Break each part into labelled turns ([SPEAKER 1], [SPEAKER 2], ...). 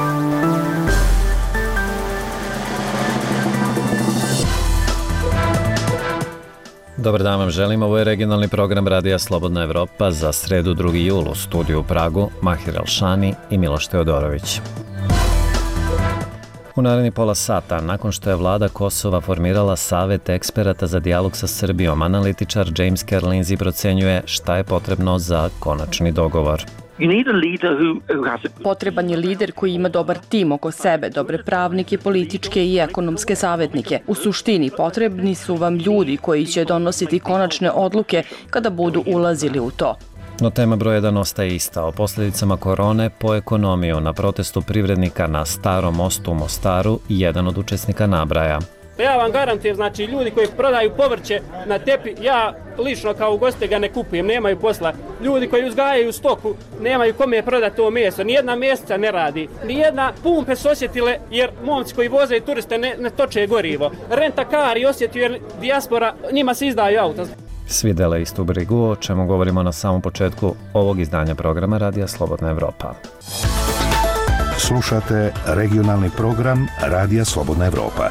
[SPEAKER 1] Dobar dan vam želim, ovo je regionalni program Radija Slobodna Evropa za sredu 2. jul u studiju u Pragu, Mahir Elšani i Miloš Teodorović. U naredni pola sata, nakon što je vlada Kosova formirala Savet eksperata za dijalog sa Srbijom, analitičar James Kerlinzi procenjuje šta je potrebno za konačni dogovor.
[SPEAKER 2] Potreban je lider koji ima dobar tim oko sebe, dobre pravnike, političke i ekonomske savjetnike. U suštini, potrebni su vam ljudi koji će donositi konačne odluke kada budu ulazili u to.
[SPEAKER 1] No tema broj 1 ostaje ista. O posljedicama korone po ekonomiju na protestu privrednika na Starom mostu u Mostaru jedan od učesnika nabraja.
[SPEAKER 3] Ja vam garantujem, znači ljudi koji prodaju povrće na tepi, ja lično kao ugostitelj ga ne kupujem, nemaju posla. Ljudi koji uzgajaju stoku, nemaju kome prodati to meso, nijedna mjeseca ne radi. Nijedna pumpe su osjetile jer momci koji voze turiste ne toče gorivo. Rentakari osjetio jer dijaspora, njima se izdaju auta.
[SPEAKER 1] Svi dele istu brigu, o čemu govorimo na samom početku ovog izdanja programa Radija Slobodna Evropa.
[SPEAKER 4] Slušate regionalni program Radija Slobodna Evropa.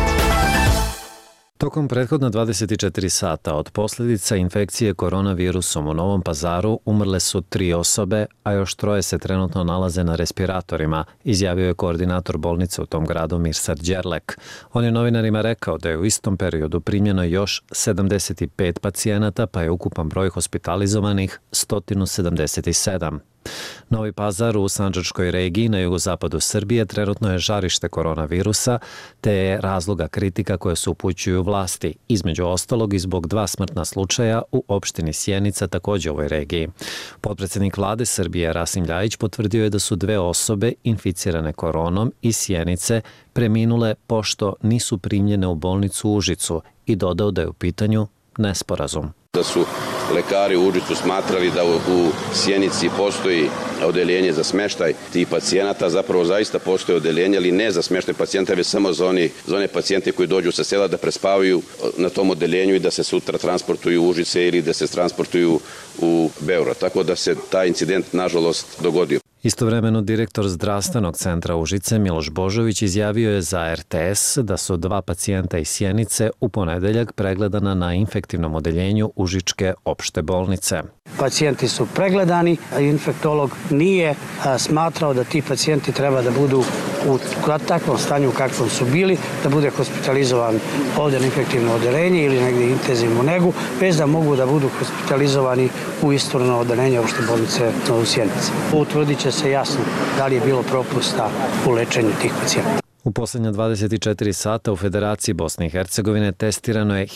[SPEAKER 1] Tokom prethodna 24 sata od posljedica infekcije koronavirusom u Novom Pazaru umrle su 3 osobe, a još 3 se trenutno nalaze na respiratorima, izjavio je koordinator bolnice u tom gradu Mirsad Đerlek. On je novinarima rekao da je u istom periodu primljeno još 75 pacijenata, pa je ukupan broj hospitalizovanih 177. Novi Pazar u Sandžačkoj regiji na jugozapadu Srbije trenutno je žarište koronavirusa, te je razloga kritika koje se upućuju vlasti, između ostalog i zbog 2 smrtna slučaja u opštini Sjenica, također u ovoj regiji. Potpredsjednik vlade Srbije Rasim Ljajić potvrdio je da su 2 osobe inficirane koronom iz Sjenice preminule pošto nisu primljene u bolnicu u Užicu i dodao da je u pitanju nesporazum.
[SPEAKER 5] Da su lekari u Užicu smatrali da u Sjenici postoji odeljenje za smještaj tih pacijenata, zapravo zaista postoji odeljenje, ali ne za smještaj pacijenta, već samo za one pacijente koji dođu sa sela da prespavaju na tom odeljenju i da se sutra transportuju u Užice ili da se transportuju u Beograd. Tako da se taj incident nažalost dogodio.
[SPEAKER 1] Istovremeno direktor zdravstvenog centra Užice Miloš Božović izjavio je za RTS da su 2 pacijenta iz Sjenice u ponedeljak pregledana na infektivnom odeljenju Užičke opšte bolnice.
[SPEAKER 6] Pacijenti su pregledani, a infektolog nije smatrao da ti pacijenti treba da budu u takvom stanju u kakvom su bili, da bude hospitalizovan ovdje na infektivno odeljenje ili negdje intenzivnu negu, bez da mogu da budu hospitalizovani u isturno odeljenje opšte bolnice u Sjenici. Utvrdit će se jasno da li je bilo propusta u lečenju tih pacijenta.
[SPEAKER 1] U posljednja 24 sata u Federaciji Bosne i Hercegovine testirano je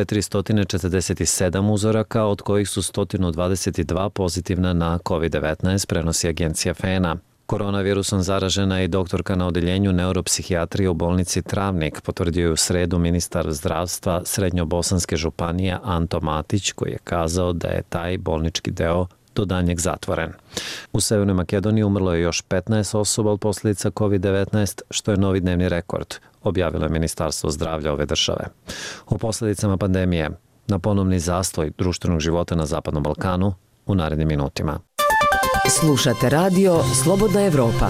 [SPEAKER 1] 1447 uzoraka, od kojih su 122 pozitivna na COVID-19, prenosi agencija FENA. Koronavirusom zaražena je i doktorka na odeljenju neuropsihijatrije u bolnici Travnik, potvrdio je u sredu ministar zdravstva Srednjobosanske županije Anto Matić, koji je kazao da je taj bolnički deo do danjeg zatvoren. U Severnoj Makedoniji umrlo je još 15 osoba od posljedica COVID-19, što je novi dnevni rekord, objavilo je Ministarstvo zdravlja ove države. O posljedicama pandemije na ponovni zastoj društvenog života na Zapadnom Balkanu u narednim minutima.
[SPEAKER 7] Slušate radio Slobodna Evropa.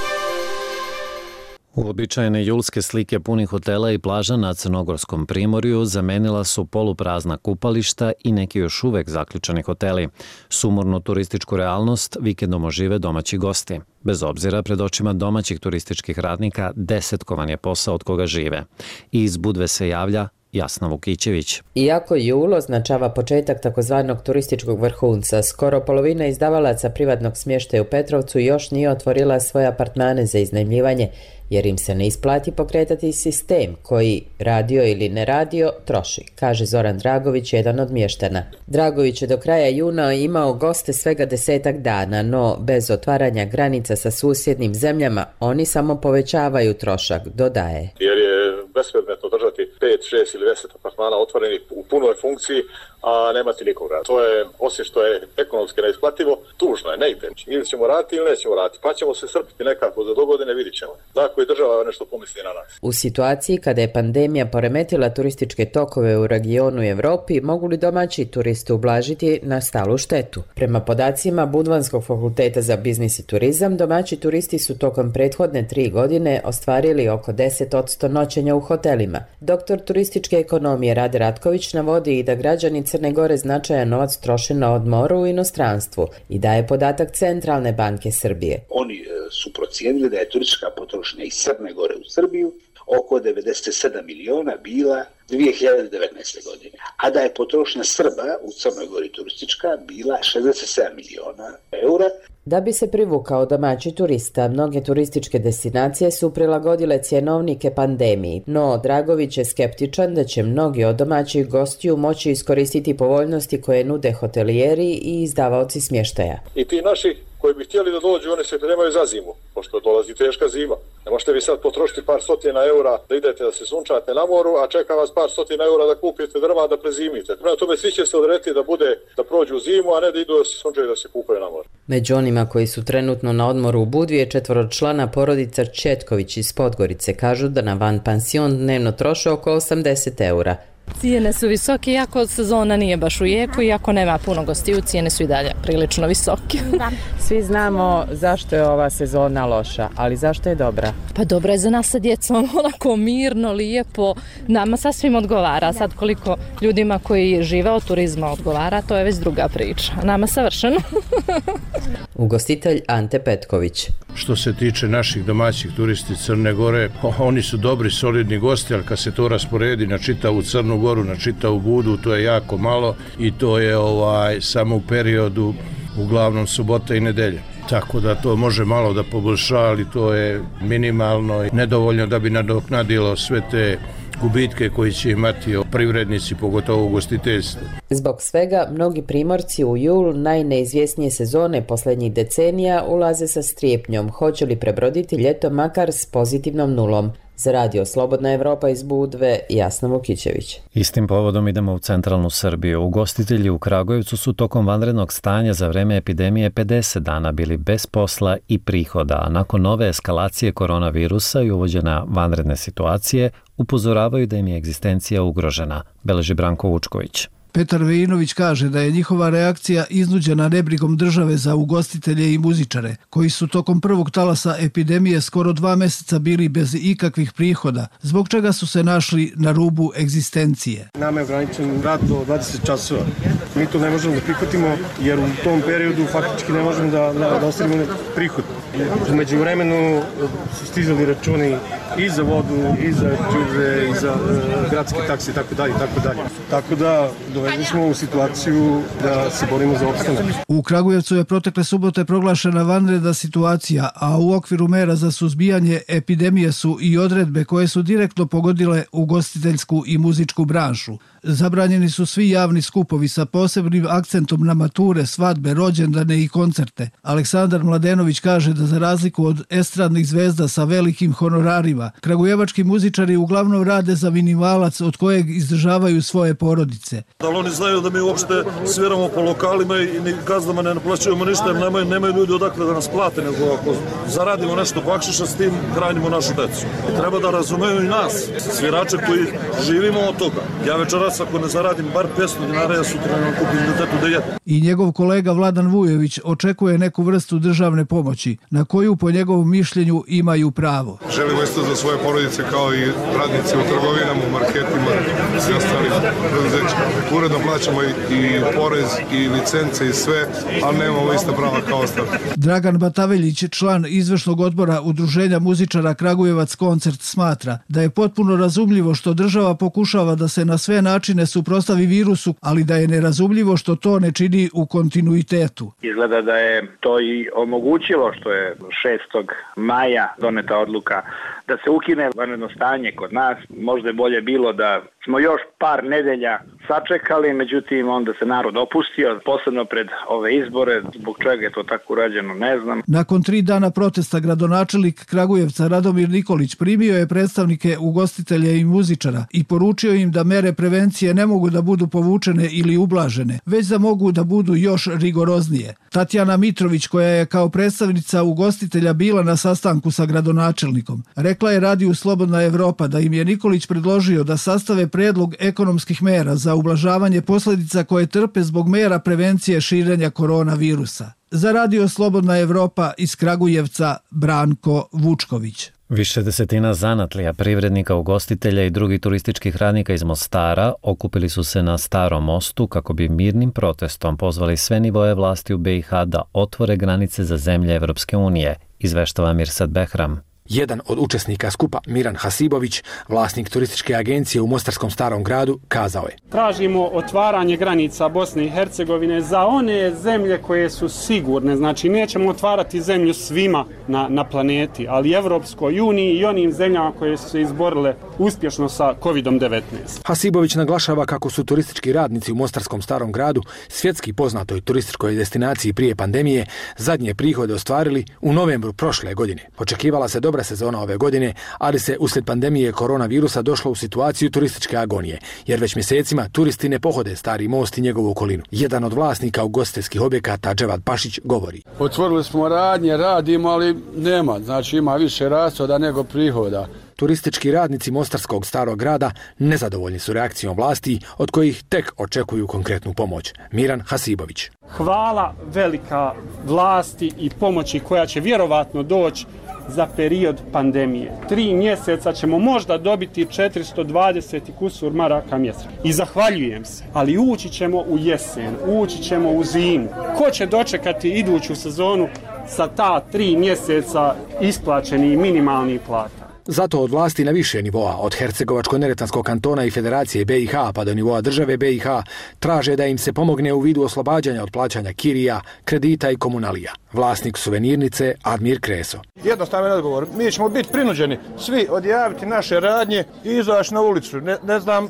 [SPEAKER 1] Uobičajene julske slike punih hotela i plaža na Crnogorskom primorju zamenila su poluprazna kupališta i neki još uvek zaključani hoteli. Sumornu turističku realnost vikendom ožive domaći gosti. Bez obzira, pred očima domaćih turističkih radnika desetkovan je posao od koga žive. I iz Budve se javlja Jasna Vukićević.
[SPEAKER 8] Iako jul označava početak takozvanog turističkog vrhunca, skoro polovina izdavalaca privatnog smještaja u Petrovcu još nije otvorila svoje apartmane za iznajmljivanje, jer im se ne isplati pokretati sistem koji, radio ili ne radio, troši, kaže Zoran Dragović, jedan od mještana. Dragović je do kraja juna imao goste svega 10 dana, no bez otvaranja granica sa susjednim zemljama, oni samo povećavaju trošak, dodaje.
[SPEAKER 9] Jer je bespredmetno držati 5, 6 ili 10 apartmana otvorenih u punoj funkciji, a nemati nikoga. To je, osim što je ekonomski neisplativo, tužno je, ne ide. Ili ćemo raditi ili nećemo raditi, pa ćemo se srpiti nekako za dogodine, vidit ćemo. Tako i država nešto pomisli na nas.
[SPEAKER 8] U situaciji kada je pandemija poremetila turističke tokove u regionu i Evropi, mogu li domaći turisti ublažiti nastalu štetu? Prema podacima Budvanskog fakulteta za biznis i turizam, domaći turisti su tokom prethodne 3 godine ostvarili oko 10% noćenja u hotelima. Doktor turističke ekonomije Rade Ratković navodi i da građani Crne Gore značajan novac troše na odmoru u inostranstvu i daje podatak Centralne banke Srbije.
[SPEAKER 10] Oni su procijenili da je turistička potrošnja iz Crne Gore u Srbiju oko 97 miliona bila 2019. godine, a da je potrošnja Srba u Crnoj Gori turistička bila 67 miliona eura.
[SPEAKER 8] Da bi se privukao domaći turista, mnoge turističke destinacije su prilagodile cjenovnike pandemiji, no Dragović je skeptičan da će mnogi od domaćih gostiju moći iskoristiti povoljnosti koje nude hotelijeri i izdavaoci smještaja.
[SPEAKER 9] I ti naši koji bi htjeli da dođu, oni se pripremaju za zimu, pošto dolazi teška zima. Ne možete vi sad potrošiti par stotina eura da idete da se sunčate na moru, a čeka vas par stotina eura da kupite drva da prezimite. Prema tome svi će se odrediti da prođu zimu, a ne da idu da se sunčaju da se kupaju na moru.
[SPEAKER 8] Među onima koji su trenutno na odmoru u Budvi je 4-člana porodica Četković iz Podgorice. Kažu da na van pansion dnevno troše oko 80 eura.
[SPEAKER 11] Cijene su visoke, iako sezona nije baš u jeku, iako nema puno gostiju, cijene su i dalje prilično visoke.
[SPEAKER 12] Svi znamo zašto je ova sezona loša, ali zašto je dobra?
[SPEAKER 11] Pa dobra je za nas sa djecom, onako mirno, lijepo, nama sasvim odgovara. Sad koliko ljudima koji žive od turizma odgovara, to je već druga priča. Nama savršeno.
[SPEAKER 8] Ugostitelj Ante Petković.
[SPEAKER 13] Što se tiče naših domaćih turisti Crne Gore, oni su dobri, solidni gosti, ali kad se to rasporedi na čitavu Crnu Goru, na čitavu Budu, to je jako malo i to je samo u periodu uglavnom subota i nedelje. Tako da to može malo da poboljša, ali to je minimalno i nedovoljno da bi nadoknadilo sve te gubitke koji će imati privrednici, pogotovo ugostiteljstvo.
[SPEAKER 8] Zbog svega, mnogi primorci u jul, najneizvjesnije sezone posljednjih decenija, ulaze sa strepnjom. Hoće li prebroditi ljeto makar s pozitivnom nulom? Za radio Slobodna Evropa iz Budve, Jasna Vukićević.
[SPEAKER 1] Istim povodom idemo u centralnu Srbiju. Ugostitelji u Kragujevcu su tokom vanrednog stanja za vreme epidemije 50 dana bili bez posla i prihoda, a nakon nove eskalacije koronavirusa i uvođena vanredne situacije upozoravaju da im je egzistencija ugrožena, beleži Branko Vučković.
[SPEAKER 14] Petar Vejinović kaže da je njihova reakcija iznuđena nebrigom države za ugostitelje i muzičare, koji su tokom prvog talasa epidemije skoro 2 mjeseca bili bez ikakvih prihoda, zbog čega su se našli na rubu egzistencije.
[SPEAKER 15] Nama je ograničen rad do 20 časova. Mi to ne možemo da prihvatimo jer u tom periodu faktički ne možemo da ostavimo prihod. Umeđu vremenu su stizali računi i za vodu, i za džubre, i za gradske takse itd. Tako da dovedli smo u situaciju da se borimo za opstanak.
[SPEAKER 14] U Kragujevcu je protekle subote proglašena vanredna situacija, a u okviru mera za suzbijanje epidemije su i odredbe koje su direktno pogodile ugostiteljsku i muzičku branšu. Zabranjeni su svi javni skupovi sa posebnim akcentom na mature, svadbe, rođendane i koncerte. Aleksandar Mladenović kaže da za razliku od estradnih zvezda sa velikim honorarima, kragujevački muzičari uglavnom rade za minimalac od kojeg izdržavaju svoje porodice.
[SPEAKER 16] Da li oni znaju da mi uopšte sviramo po lokalima i ni gazdama ne naplaćujemo ništa jer nemaju ljudi odakle da nas plate, nego ako zaradimo nešto bakšiša s tim, hranimo našu decu. Treba da razumeju i nas, svirače koji živimo od toga. Ja večeras ako ne zaradim bar 500 dinara, ja sutra ne kupim detetu da jedem.
[SPEAKER 14] I njegov kolega Vladan Vujović očekuje neku vrstu državne pomoći, na koju po njegovom mišljenju imaju pravo.
[SPEAKER 17] Želimo isto za svoje porodice kao i radnici u trgovinama, u marketima i svi ostali preduzeća. Uredno plaćamo i porez i licence i sve, ali nemamo ista prava kao ostali.
[SPEAKER 14] Dragan Bataveljić, član izvršnog odbora Udruženja muzičara Kragujevac Koncert, smatra da je potpuno razumljivo što država pokušava da se na sve načine načine suprotstavi virusu, ali da je nerazumljivo što to ne čini u kontinuitetu.
[SPEAKER 18] Izgleda da je to i omogućilo što je 6. maja doneta odluka da se ukine vanredno stanje kod nas. Možda je bolje bilo da smo još par nedelja sačekali, međutim onda se narod opustio, posebno pred ove izbore. Zbog čega je to tako urađeno, ne znam.
[SPEAKER 14] Nakon 3 dana protesta gradonačelnik Kragujevca Radomir Nikolić primio je predstavnike ugostitelja i muzičara i poručio im da mere prevencije ne mogu da budu povučene ili ublažene, već da mogu da budu još rigoroznije. Tatjana Mitrović, koja je kao predstavnica ugostitelja bila na sastanku sa gradonačelnikom, rekla je Radiju Slobodna Evropa da im je Nikolić predložio da sastave predlog ekonomskih mera za ublažavanje posljedica koje trpe zbog mera prevencije širenja koronavirusa. Za Radio Slobodna Evropa iz Kragujevca Branko Vučković.
[SPEAKER 1] Više desetina zanatlija, privrednika, ugostitelja i drugih turističkih radnika iz Mostara okupili su se na Starom mostu kako bi mirnim protestom pozvali sve nivoje vlasti u BiH da otvore granice za zemlje Evropske unije, izveštava Mirsad Behram.
[SPEAKER 19] Jedan od učesnika skupa, Miran Hasibović, vlasnik turističke agencije u Mostarskom Starom gradu, kazao je:
[SPEAKER 3] Tražimo otvaranje granica Bosne i Hercegovine za one zemlje koje su sigurne. Znači, nećemo otvarati zemlju svima na planeti, ali Evropskoj uniji i onim zemljama koje su se izborile uspješno sa COVID-19.
[SPEAKER 19] Hasibović naglašava kako su turistički radnici u Mostarskom Starom gradu, svjetski poznatoj turističkoj destinaciji prije pandemije, zadnje prihode ostvarili u novembru prošle godine. Očekivala se dobra sezona ove godine, ali se uslijed pandemije koronavirusa došlo u situaciju turističke agonije, jer već mjesecima turisti ne pohode Stari most i njegovu okolinu. Jedan od vlasnika ugostiteljskih objekata, Dževad Pašić, govori:
[SPEAKER 20] Otvorili smo radnje, radimo, ali nema, znači ima više rashoda nego prihoda.
[SPEAKER 19] Turistički radnici Mostarskog Starog grada nezadovoljni su reakcijom vlasti, od kojih tek očekuju konkretnu pomoć. Miran Hasibović:
[SPEAKER 3] Hvala velika vlasti i pomoći koja će vjerovatno doći za period pandemije. 3 mjeseca ćemo možda dobiti 420 kusur maraka mjesečno. I zahvaljujem se, ali ući ćemo u jesen, ući ćemo u zimu. Ko će dočekati iduću sezonu sa ta 3 mjeseca isplaćenih minimalnih plata?
[SPEAKER 19] Zato od vlasti na više nivoa, od Hercegovačko-Neretvanskog kantona i Federacije BiH pa do nivoa države BiH, traže da im se pomogne u vidu oslobađanja od plaćanja kirija, kredita i komunalija. Vlasnik suvenirnice Admir Kreso:
[SPEAKER 15] Jednostavan odgovor, mi ćemo biti prinuđeni svi odjaviti naše radnje i izaći na ulicu. Ne znam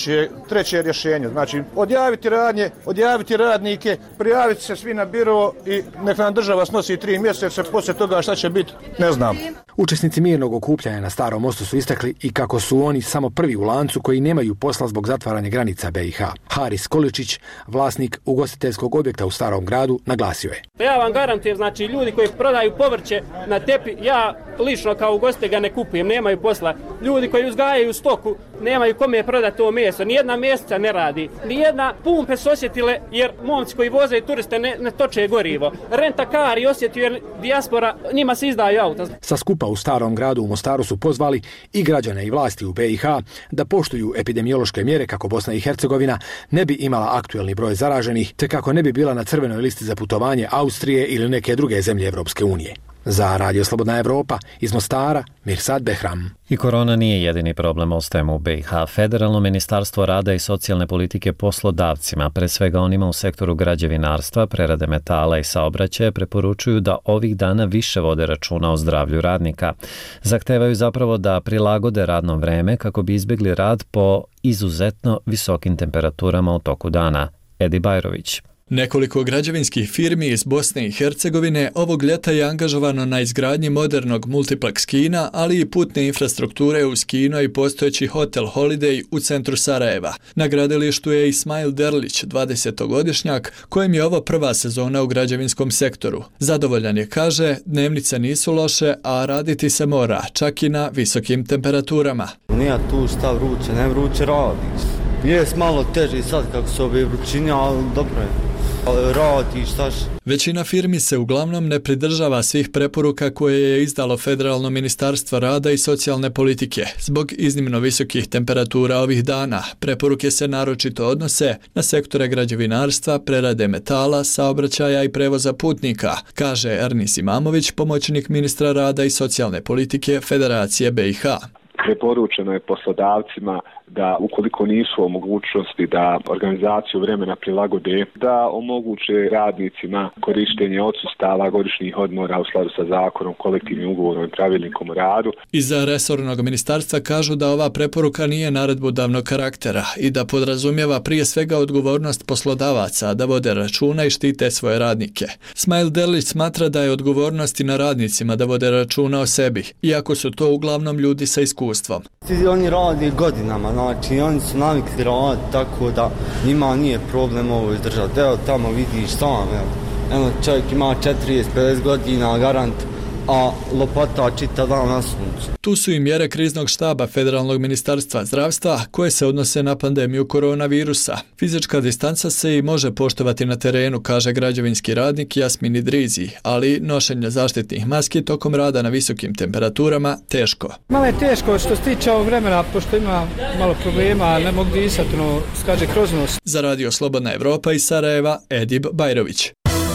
[SPEAKER 15] treće rješenje. Znači, odjaviti radnje, odjaviti radnike, prijaviti se svi na biro i nek nam država snosi 3 mjeseca, poslije toga šta će biti, ne znam.
[SPEAKER 19] Učesnici mirnog okupljanja na Starom mostu su istakli i kako su oni samo prvi u lancu koji nemaju posla zbog zatvaranja granica BiH. Haris Količić, vlasnik ugostiteljskog objekta u Starom gradu, naglasio je:
[SPEAKER 3] Ja vam garantujem, znači ljudi koji prodaju povrće na tepi, ja lično kao ugostitelj ga ne kupujem, nemaju posla. Ljudi koji uzgajaju stoku, nemaju kome prodati to meso, nijedna mjeseca ne radi, nijedna pumpe su osjetile jer momci koji voze turiste ne toče gorivo. Rentakari osjetio jer dijaspora, njima se izdaju auta.
[SPEAKER 19] Sa skupa u Starom gradu u Mostaru su pozvali i građane i vlasti u BiH da poštuju epidemiološke mjere kako Bosna i Hercegovina ne bi imala aktuelni broj zaraženih, te kako ne bi bila na crvenoj listi za putovanje Austrije ili neke druge zemlje Evropske unije. Za Radio Slobodna Evropa iz Mostara, Mirsad Behram.
[SPEAKER 1] I korona nije jedini problem, ostajemo u BiH. Federalno ministarstvo rada i socijalne politike poslodavcima, pre svega onima u sektoru građevinarstva, prerade metala i saobraćaja, preporučuju da ovih dana više vode računa o zdravlju radnika. Zahtevaju zapravo da prilagode radno vreme kako bi izbjegli rad po izuzetno visokim temperaturama u toku dana. Edi Bajrović.
[SPEAKER 21] Nekoliko građevinskih firmi iz Bosne i Hercegovine ovog ljeta je angažovano na izgradnji modernog multiplex kina, ali i putne infrastrukture uz kino i postojeći hotel Holiday u centru Sarajeva. Na gradilištu je Ismail Derlić, 20-godišnjak, kojem je ovo prva sezona u građevinskom sektoru. Zadovoljan je, kaže, dnevnice nisu loše, a raditi se mora, čak i na visokim temperaturama.
[SPEAKER 22] Nije tu šta vruće, ne vruće radiš. Je malo teže sad kako su ove vrućine, ali dobro je. Radiš, štaš.
[SPEAKER 21] Većina firmi se uglavnom ne pridržava svih preporuka koje je izdalo Federalno ministarstvo rada i socijalne politike. Zbog iznimno visokih temperatura ovih dana, preporuke se naročito odnose na sektore građevinarstva, prerade metala, saobraćaja i prevoza putnika, kaže Ernis Imamović, pomoćnik ministra rada i socijalne politike Federacije BiH.
[SPEAKER 2] Preporučeno je poslodavcima da ukoliko nisu u mogućnosti da organizaciju vremena prilagode, da omoguće radnicima korištenje odsustava, godišnjih odmora u skladu sa zakonom, kolektivnim ugovorom i pravilnikom o radu.
[SPEAKER 21] Iz resornog ministarstva kažu da ova preporuka nije naredbodavnog karaktera i da podrazumijeva prije svega odgovornost poslodavaca da vode računa i štite svoje radnike. Smajl Delić smatra da je odgovornost i na radnicima da vode računa o sebi, iako su to uglavnom ljudi sa iskustvom.
[SPEAKER 22] Oni rade godinama, znači oni su navikli raditi, tako da njima nije problem ovo izdržati. Evo tamo vidiš sam, evo čovjek ima 40-50 godina garant, a lopata čita dan na suncu.
[SPEAKER 21] Tu su i mjere kriznog štaba Federalnog ministarstva zdravstva koje se odnose na pandemiju koronavirusa. Fizička distanca se i može poštovati na terenu, kaže građevinski radnik Jasmin Idrizi, ali nošenje zaštitnih maski tokom rada na visokim temperaturama teško.
[SPEAKER 4] Malo je teško što se tiče ovog vremena, pošto ima malo problema, ne mogu disati, skaže kroz nos.
[SPEAKER 21] Za Radio Slobodna Evropa iz Sarajeva, Edib Bajrović.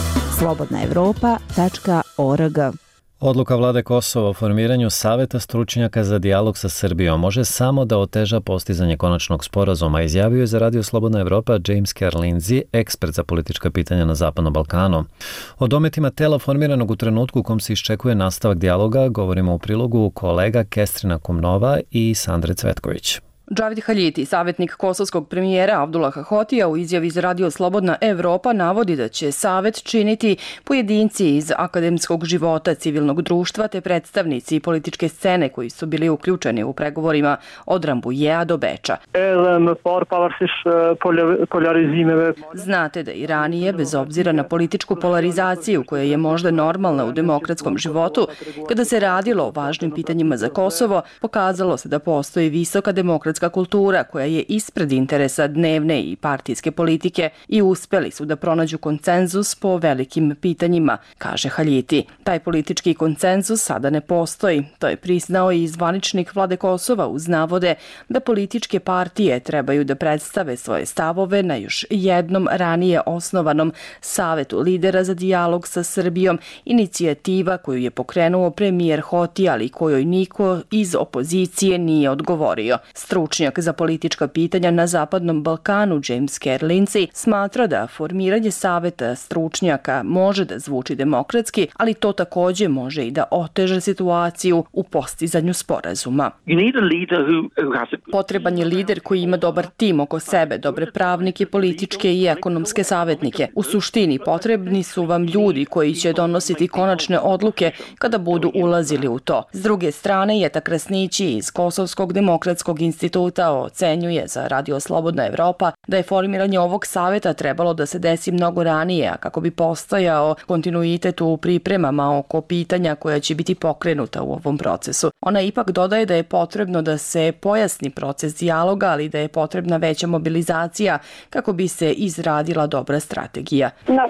[SPEAKER 23] slobodnaevropa.org.
[SPEAKER 1] Odluka vlade Kosova o formiranju Saveta stručnjaka za dijalog sa Srbijom može samo da oteža postizanje konačnog sporazuma, izjavio je za Radio Slobodna Evropa James Kerr-Lindsey, ekspert za politička pitanja na Zapadnom Balkanu. O dometima tela formiranog u trenutku u kom se iščekuje nastavak dijaloga govorimo u prilogu kolega Kestrina Kumnova i Sandre Cvetković.
[SPEAKER 23] Džavid Haljiti, savjetnik kosovskog premijera Abdullaha Hotija, u izjavi za Radio Slobodna Evropa navodi da će savet činiti pojedinci iz akademskog života, civilnog društva te predstavnici političke scene koji su bili uključeni u pregovorima od Rambujea do Beča. Znate da i ranije, bez obzira na političku polarizaciju koja je možda normalna u demokratskom životu, kada se radilo o važnim pitanjima za Kosovo, pokazalo se da postoji visoka demokratska kultura koja je ispred interesa dnevne i partijske politike i uspeli su da pronađu konsenzus po velikim pitanjima, kaže Haljiti. Taj politički konsenzus sada ne postoji. To je priznao i zvaničnik vlade Kosova uz navode da političke partije trebaju da predstave svoje stavove na još jednom ranije osnovanom Savetu lidera za dijalog sa Srbijom, inicijativa koju je pokrenuo premijer Hoti, ali kojoj niko iz opozicije nije odgovorio. Stručnjak za politička pitanja na Zapadnom Balkanu James Kerr-Lindsey smatra da formiranje saveta stručnjaka može da zvuči demokratski, ali to također može i da oteža situaciju u postizanju sporazuma. Potreban je lider koji ima dobar tim oko sebe, dobre pravnike, političke i ekonomske savjetnike. U suštini potrebni su vam ljudi koji će donositi konačne odluke kada budu ulazili u to. S druge strane, Jeta Krasnići iz Kosovskog demokratskog instituta ocenjuje za Radio Slobodna Evropa da je formiranje ovog saveta trebalo da se desi mnogo ranije, a kako bi postojao kontinuitet u pripremama oko pitanja koja će biti pokrenuta u ovom procesu. Ona ipak dodaje da je potrebno da se pojasni proces dijaloga, ali da je potrebna veća mobilizacija kako bi se izradila dobra strategija.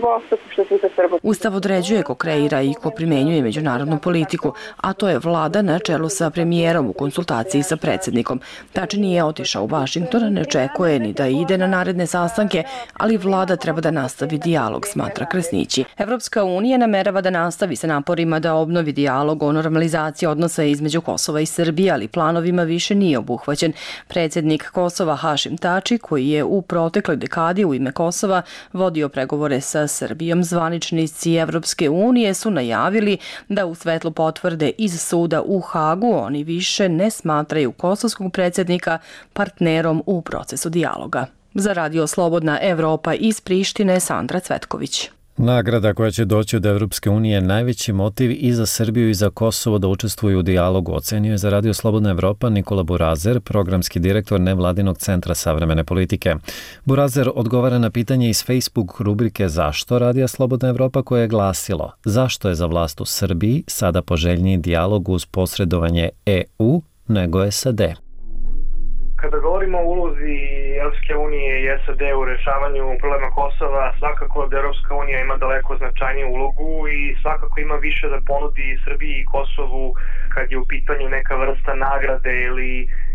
[SPEAKER 23] Ustav određuje ko kreira i ko primenjuje međunarodnu politiku, a to je vlada na čelu sa premijerom u konsultaciji sa predsjednikom. Tači nije otišao u Vašington, ne očekuje ni da ide na naredne sastanke, ali vlada treba da nastavi dijalog, smatra Krasnići. Evropska unija namerava da nastavi sa naporima da obnovi dijalog o normalizaciji odnosa između Kosova i Srbije, ali planovima više nije obuhvaćen. Predsjednik Kosova Hašim Tači, koji je u protekloj dekadi u ime Kosova vodio pregovore sa Srbijom, zvaničnici Evropske unije su najavili da u svetlu potvrde iz suda u Hagu oni više ne smatraju kosovskog predsjednika partnerom u procesu dijaloga. Za Radio Slobodna Evropa iz Prištine, Sandra Cvetković.
[SPEAKER 1] Nagrada koja će doći od Evropske unije je najveći motiv i za Srbiju i za Kosovo da učestvuju u dijalogu, ocenio je za Radio Slobodna Evropa Nikola Burazer, programski direktor Nevladinog centra savremene politike. Burazer odgovara na pitanje iz Facebook rubrike Zašto Radio Slobodna Evropa, koje je glasilo: zašto je za vlast u Srbiji sada poželjniji dijalog uz posredovanje EU nego SAD?
[SPEAKER 24] Kada govorimo o ulozi Evropske unije i SAD u rešavanju problema Kosova, svakako da Evropska unija ima daleko značajniju ulogu i svakako ima više da ponudi Srbiji i Kosovu kad je u pitanju neka vrsta nagrade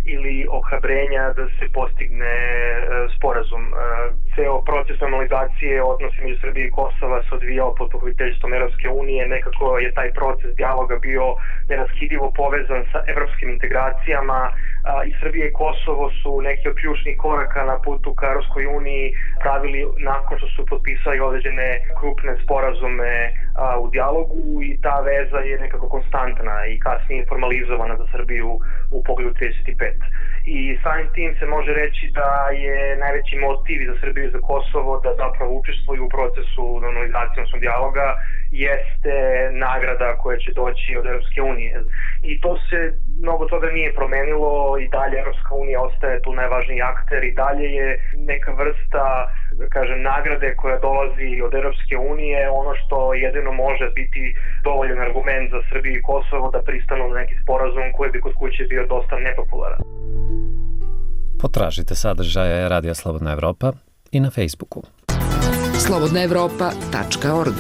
[SPEAKER 24] ili ohrabrenja da se postigne sporazum. Ceo proces normalizacije odnosi među Srbije i Kosova se odvijao pod pokroviteljstvom Evropske unije. Nekako je taj proces dijaloga bio neraskidivo povezan sa evropskim integracijama i Srbije i Kosovo su neki od ključnih koraka na putu ka Evropskoj uniji pravili nakon što su potpisali određene krupne sporazume u dijalogu i ta veza je nekako konstantna i kasnije formalizovana za Srbiju u pogledu 35. I samim tim se može reći da je najveći motiv za Srbiju i za Kosovo da zapravo učestvuju u procesu normalizacijskog dijaloga jeste nagrada koja će doći od Evropske unije. I to se mnogo toga nije promenilo i dalje Evropska unija ostaje tu najvažniji akter i dalje je neka vrsta, da kažem, nagrade koja dolazi od Evropske unije, ono što jedino može biti dovoljan argument za Srbiju i Kosovo da pristanu na neki sporazum koji bi kod kuće bio dosta nepopularan.
[SPEAKER 1] Potražite sadržaje Radija Slobodna Evropa i na Facebooku.
[SPEAKER 5] slobodnaevropa.org.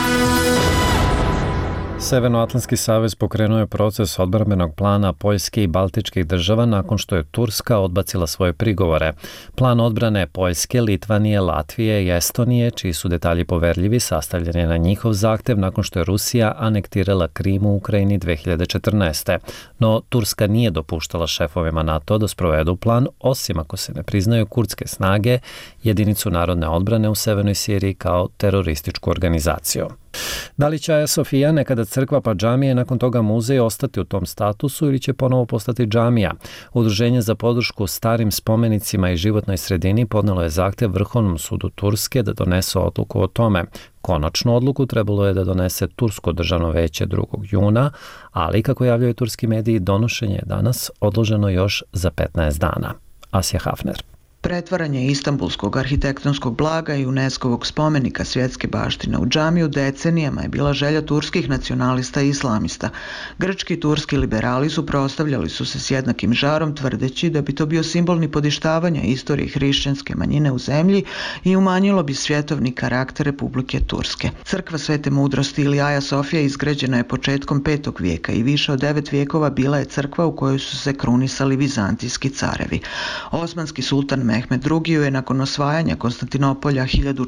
[SPEAKER 1] Severnoatlantski savez pokrenuo je proces odbrambenog plana Poljske i Baltičkih država nakon što je Turska odbacila svoje prigovore. Plan odbrane Poljske, Litvanije, Latvije i Estonije, čiji su detalji poverljivi, sastavljen je na njihov zahtev nakon što je Rusija anektirala Krim u Ukrajini 2014. No, Turska nije dopuštala šefovima NATO da sprovedu plan, osim ako se ne priznaju kurdske snage, jedinicu narodne odbrane u Severnoj Siriji kao terorističku organizaciju. Da li će Aja Sofija, nekada crkva pa džamije, nakon toga muzej, ostati u tom statusu ili će ponovo postati džamija? Udruženje za podršku starim spomenicima i životnoj sredini podnelo je zahtev Vrhovnom sudu Turske da donese odluku o tome. Konačnu odluku trebalo je da donese Tursko državno veće 2. juna, ali kako javljaju turski mediji, donošenje je danas odloženo još za 15 dana. Asja Hafner.
[SPEAKER 6] Pretvaranje istanbulskog arhitektonskog blaga i UNESCO-vog spomenika svjetske baštine u džamiju decenijama je bila želja turskih nacionalista i islamista. Grčki i turski liberali suprotstavljali su se s jednakim žarom, tvrdeći da bi to bio simbol nipodištavanja istorije hrišćanske manjine u zemlji i umanjilo bi svjetovni karakter Republike Turske. Crkva Svete mudrosti ili Aja Sofija izgrađena je početkom 5. vijeka i više od 9 vijekova bila je crkva u kojoj su se krunisali vizantijski carevi. Osmanski sultan Mehmed II je nakon osvajanja Konstantinopolja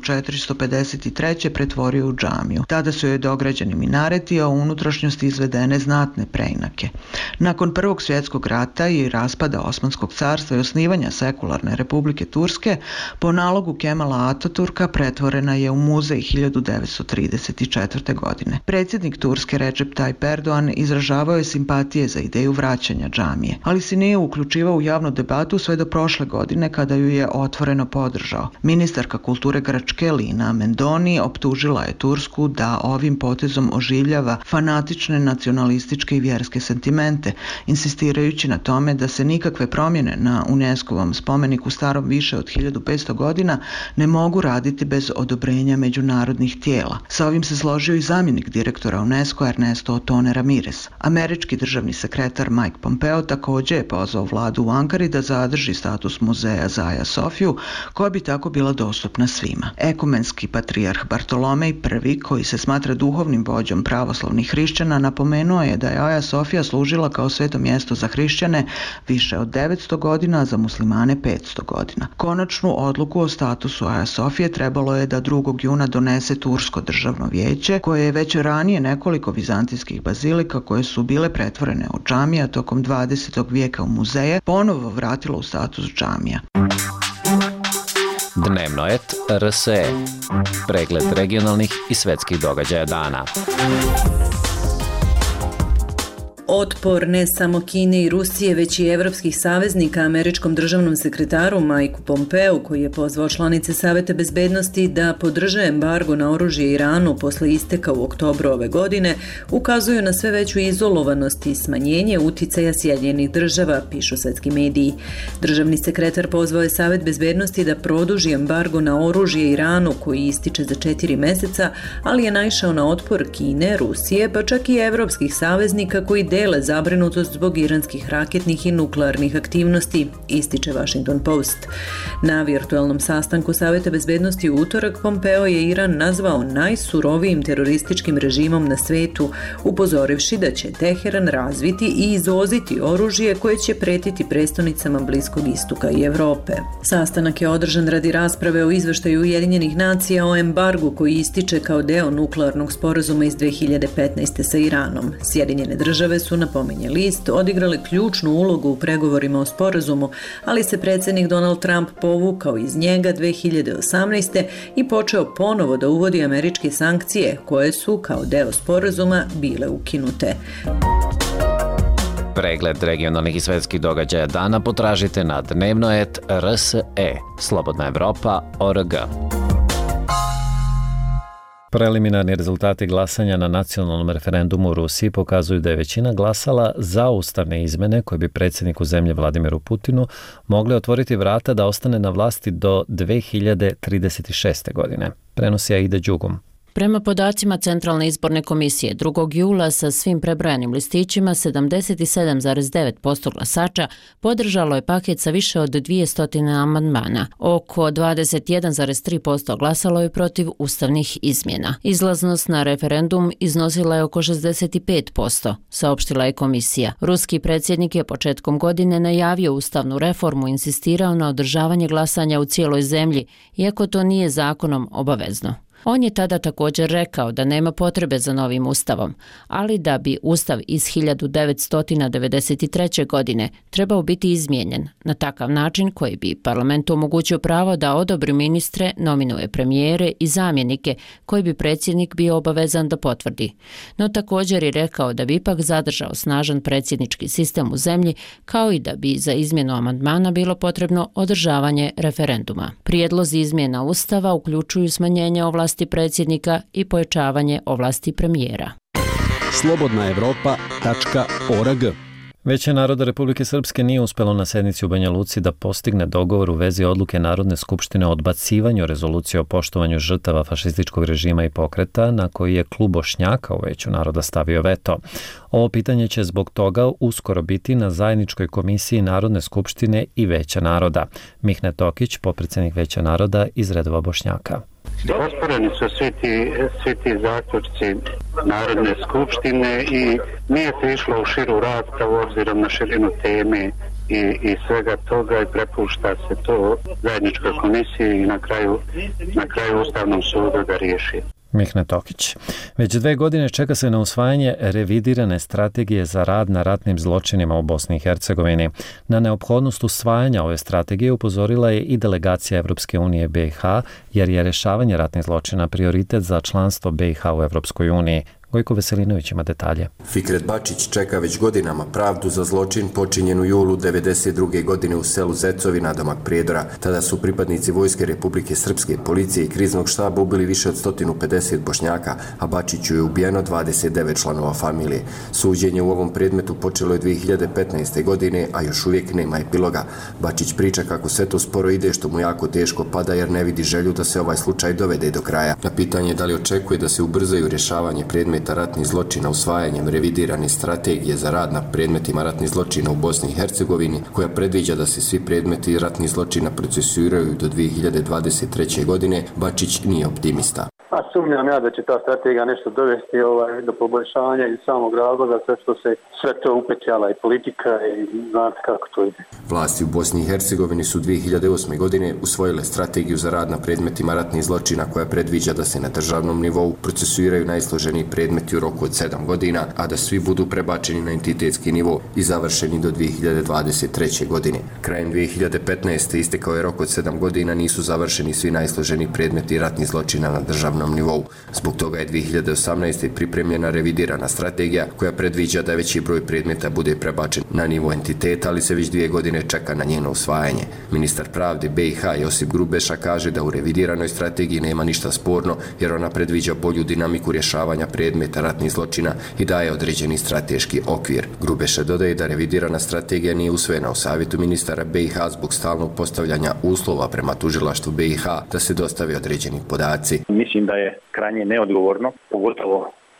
[SPEAKER 6] 1453. pretvorio u džamiju. Tada su joj dograđeni minareti, a u unutrašnjosti izvedene znatne preinake. Nakon Prvog svjetskog rata i raspada Osmanskog carstva i osnivanja sekularne Republike Turske, po nalogu Kemala Ataturka pretvorena je u muzej 1934. godine. Predsjednik Turske Recep Tayyip Erdogan izražavao je simpatije za ideju vraćanja džamije, ali se nije uključivao u javnu debatu sve do prošle godine kada ju je otvoreno podržao. Ministarka kulture Grčke Lina Mendoni optužila je Tursku da ovim potezom oživljava fanatične nacionalističke i vjerske sentimente, insistirajući na tome da se nikakve promjene na UNESCO-vom spomeniku starom više od 1500 godina ne mogu raditi bez odobrenja međunarodnih tijela. Sa ovim se složio i zamjenik direktora UNESCO Ernesto Otone Ramirez. Američki državni sekretar Mike Pompeo također je pozvao vladu u Ankari da zadrži status muzeja za Aja Sofiju, koja bi tako bila dostupna svima. Ekumenski patrijarh Bartolomej I, koji se smatra duhovnim vođom pravoslavnih hrišćana, napomenuo je da je Aja Sofija služila kao sveto mjesto za hrišćane više od 900 godina, a za muslimane 500 godina. Konačnu odluku o statusu Aja Sofije trebalo je da 2. juna donese Tursko državno vijeće, koje je već ranije nekoliko vizantijskih bazilika koje su bile pretvorene u džamija tokom 20. vijeka u muzeje, ponovo vratilo u status džamija.
[SPEAKER 1] Dnevnoet RSE. Pregled regionalnih i svetskih događaja dana.
[SPEAKER 7] Otpor ne samo Kine i Rusije, već i evropskih saveznika američkom državnom sekretaru Mikeu Pompeu, koji je pozvao članice Saveta bezbednosti da podrže embargo na oružje Iranu posle isteka u oktobru ove godine, ukazuju na sve veću izolovanost i smanjenje uticaja Sjedinjenih država, pišu svetski mediji. Državni sekretar pozvao je Savet bezbednosti da produži embargo na oružje Iranu, koji ističe za 4 meseca, ali je naišao na otpor Kine, Rusije, pa čak i evropskih saveznika koji dele dele zabrinutost zbog iranskih raketnih i nuklearnih aktivnosti, ističe Washington Post. Na virtualnom sastanku Saveta bezbednosti u utorak Pompeo je Iran nazvao najsurovijim terorističkim režimom na svetu, upozorivši da će Teheran razviti i izvoziti oružje koje će pretiti prestonicama Bliskog istoka i Evrope. Sastanak je održan radi rasprave o izveštaju Ujedinjenih nacija o embargu koji ističe kao deo nuklearnog sporazuma iz 2015. sa Iranom. Sjedinjene države su, napominje list, odigrale ključnu ulogu u pregovorima o sporazumu, ali se predsjednik Donald Trump povukao iz njega 2018. i počeo ponovo da uvodi američke sankcije koje su, kao deo sporazuma, bile ukinute.
[SPEAKER 1] Pregled regionalnih i svetskih događaja dana potražite na dnevno.rs.e, slobodnaevropa.org. Preliminarni rezultati glasanja na nacionalnom referendumu u Rusiji pokazuju da je većina glasala za ustavne izmene koje bi predsjedniku zemlje Vladimiru Putinu mogli otvoriti vrata da ostane na vlasti do 2036. godine. Prenosi Aida Đugum.
[SPEAKER 5] Prema podacima Centralne izborne komisije, 2. jula sa svim prebrojanim listićima 77,9% glasača podržalo je paket sa više od 200 amandmana. Oko 21,3% glasalo je protiv ustavnih izmjena. Izlaznost na referendum iznosila je oko 65%, saopštila je komisija. Ruski predsjednik je početkom godine najavio ustavnu reformu i insistirao na održavanje glasanja u cijeloj zemlji, iako to nije zakonom obavezno. On je tada također rekao da nema potrebe za novim ustavom, ali da bi ustav iz 1993. godine trebao biti izmijenjen na takav način koji bi parlamentu omogućio pravo da odobri ministre, nominuje premijere i zamjenike koji bi predsjednik bio obavezan da potvrdi. No također je rekao da bi ipak zadržao snažan predsjednički sistem u zemlji, kao i da bi za izmjenu amandmana bilo potrebno održavanje referenduma. Prijedlozi izmjena ustava uključuju smanjenje ovlasti predsjednika i pojačavanje ovlasti premijera.
[SPEAKER 9] slobodnaevropa.org.
[SPEAKER 1] Vijeće naroda Republike Srpske nije uspjelo na sednici u Banja Luci da postigne dogovor u vezi odluke Narodne skupštine o odbacivanju rezolucije o poštovanju žrtava fašističkog režima i pokreta, na koji je klub Bošnjaka u Vijeću naroda stavio veto. Ovo pitanje će zbog toga uskoro biti na zajedničkoj komisiji Narodne skupštine i Vijeća naroda. Mihne Tokić, potpredsjednik Vijeća naroda iz redova Bošnjaka.
[SPEAKER 10] Osporeni su svi ti zaključci Narodne skupštine i nije se išlo u širu raspravu obzirom na širinu teme i svega toga i prepušta se to zajedničkoj komisiji i na kraju Ustavnom sudu da riješi.
[SPEAKER 1] Mihne Tokić. Već 2 godine čeka se na usvajanje revidirane strategije za rad na ratnim zločinima u Bosni i Hercegovini. Na neophodnost usvajanja ove strategije upozorila je i delegacija Evropske unije BiH, jer je rješavanje ratnih zločina prioritet za članstvo BiH u Evropskoj uniji. Gojko Veselinović ima detalje.
[SPEAKER 12] Fikret Bačić čeka već godinama pravdu za zločin počinjen u julu 1992. godine u selu Zecovi nadomak Prijedora. Tada su pripadnici Vojske Republike Srpske, policije i kriznog štaba ubili više od 150 Bošnjaka, a Bačiću je ubijeno 29 članova familije. Suđenje u ovom predmetu počelo je 2015. godine, a još uvijek nema epiloga. Bačić priča kako sve to sporo ide, što mu jako teško pada jer ne vidi želju da se ovaj slučaj dovede do kraja. Na pitanje da li očekuje da se ubrzaju rješavanje predmeta ratnih zločina usvajanjem revidirane strategije za rad na predmetima ratnih zločina u Bosni i Hercegovini, koja predviđa da se svi predmeti ratnih zločina procesuiraju do 2023. godine, Bačić nije optimista.
[SPEAKER 10] Sumnjam ja da će ta strategija nešto dovesti do poboljšanja iz samog razloga, što se sve to upetljala i politika i znate kako to ide.
[SPEAKER 12] Vlasti u Bosni i Hercegovini su 2008. godine usvojile strategiju za rad na predmetima ratnih zločina koja predviđa da se na državnom nivou procesuiraju najsloženiji predmeti u roku od 7 godina, a da svi budu prebačeni na entitetski nivo i završeni do 2023. godine. Krajem 2015. istekao je rok od 7 godina, nisu završeni svi najsloženiji predmeti ratnih zločina na državnom nivou. Zbog toga je 2018. pripremljena revidirana strategija koja predviđa da veći broj predmeta bude prebačen na nivo entiteta, ali se već 2 godine čeka na njeno usvajanje. Ministar pravde BiH Josip Grubeša kaže da u revidiranoj strategiji nema ništa sporno jer ona predviđa bolju dinamiku rješavanja predmeta ratnih zločina i daje određeni strateški okvir. Grubeša dodaje da revidirana strategija nije usvojena u Savjetu ministara BiH zbog stalnog postavljanja uslova prema tužilaštvu BiH da se dostave određeni podaci.
[SPEAKER 25] Mislim da je krajnje neodgovorno, pogotovo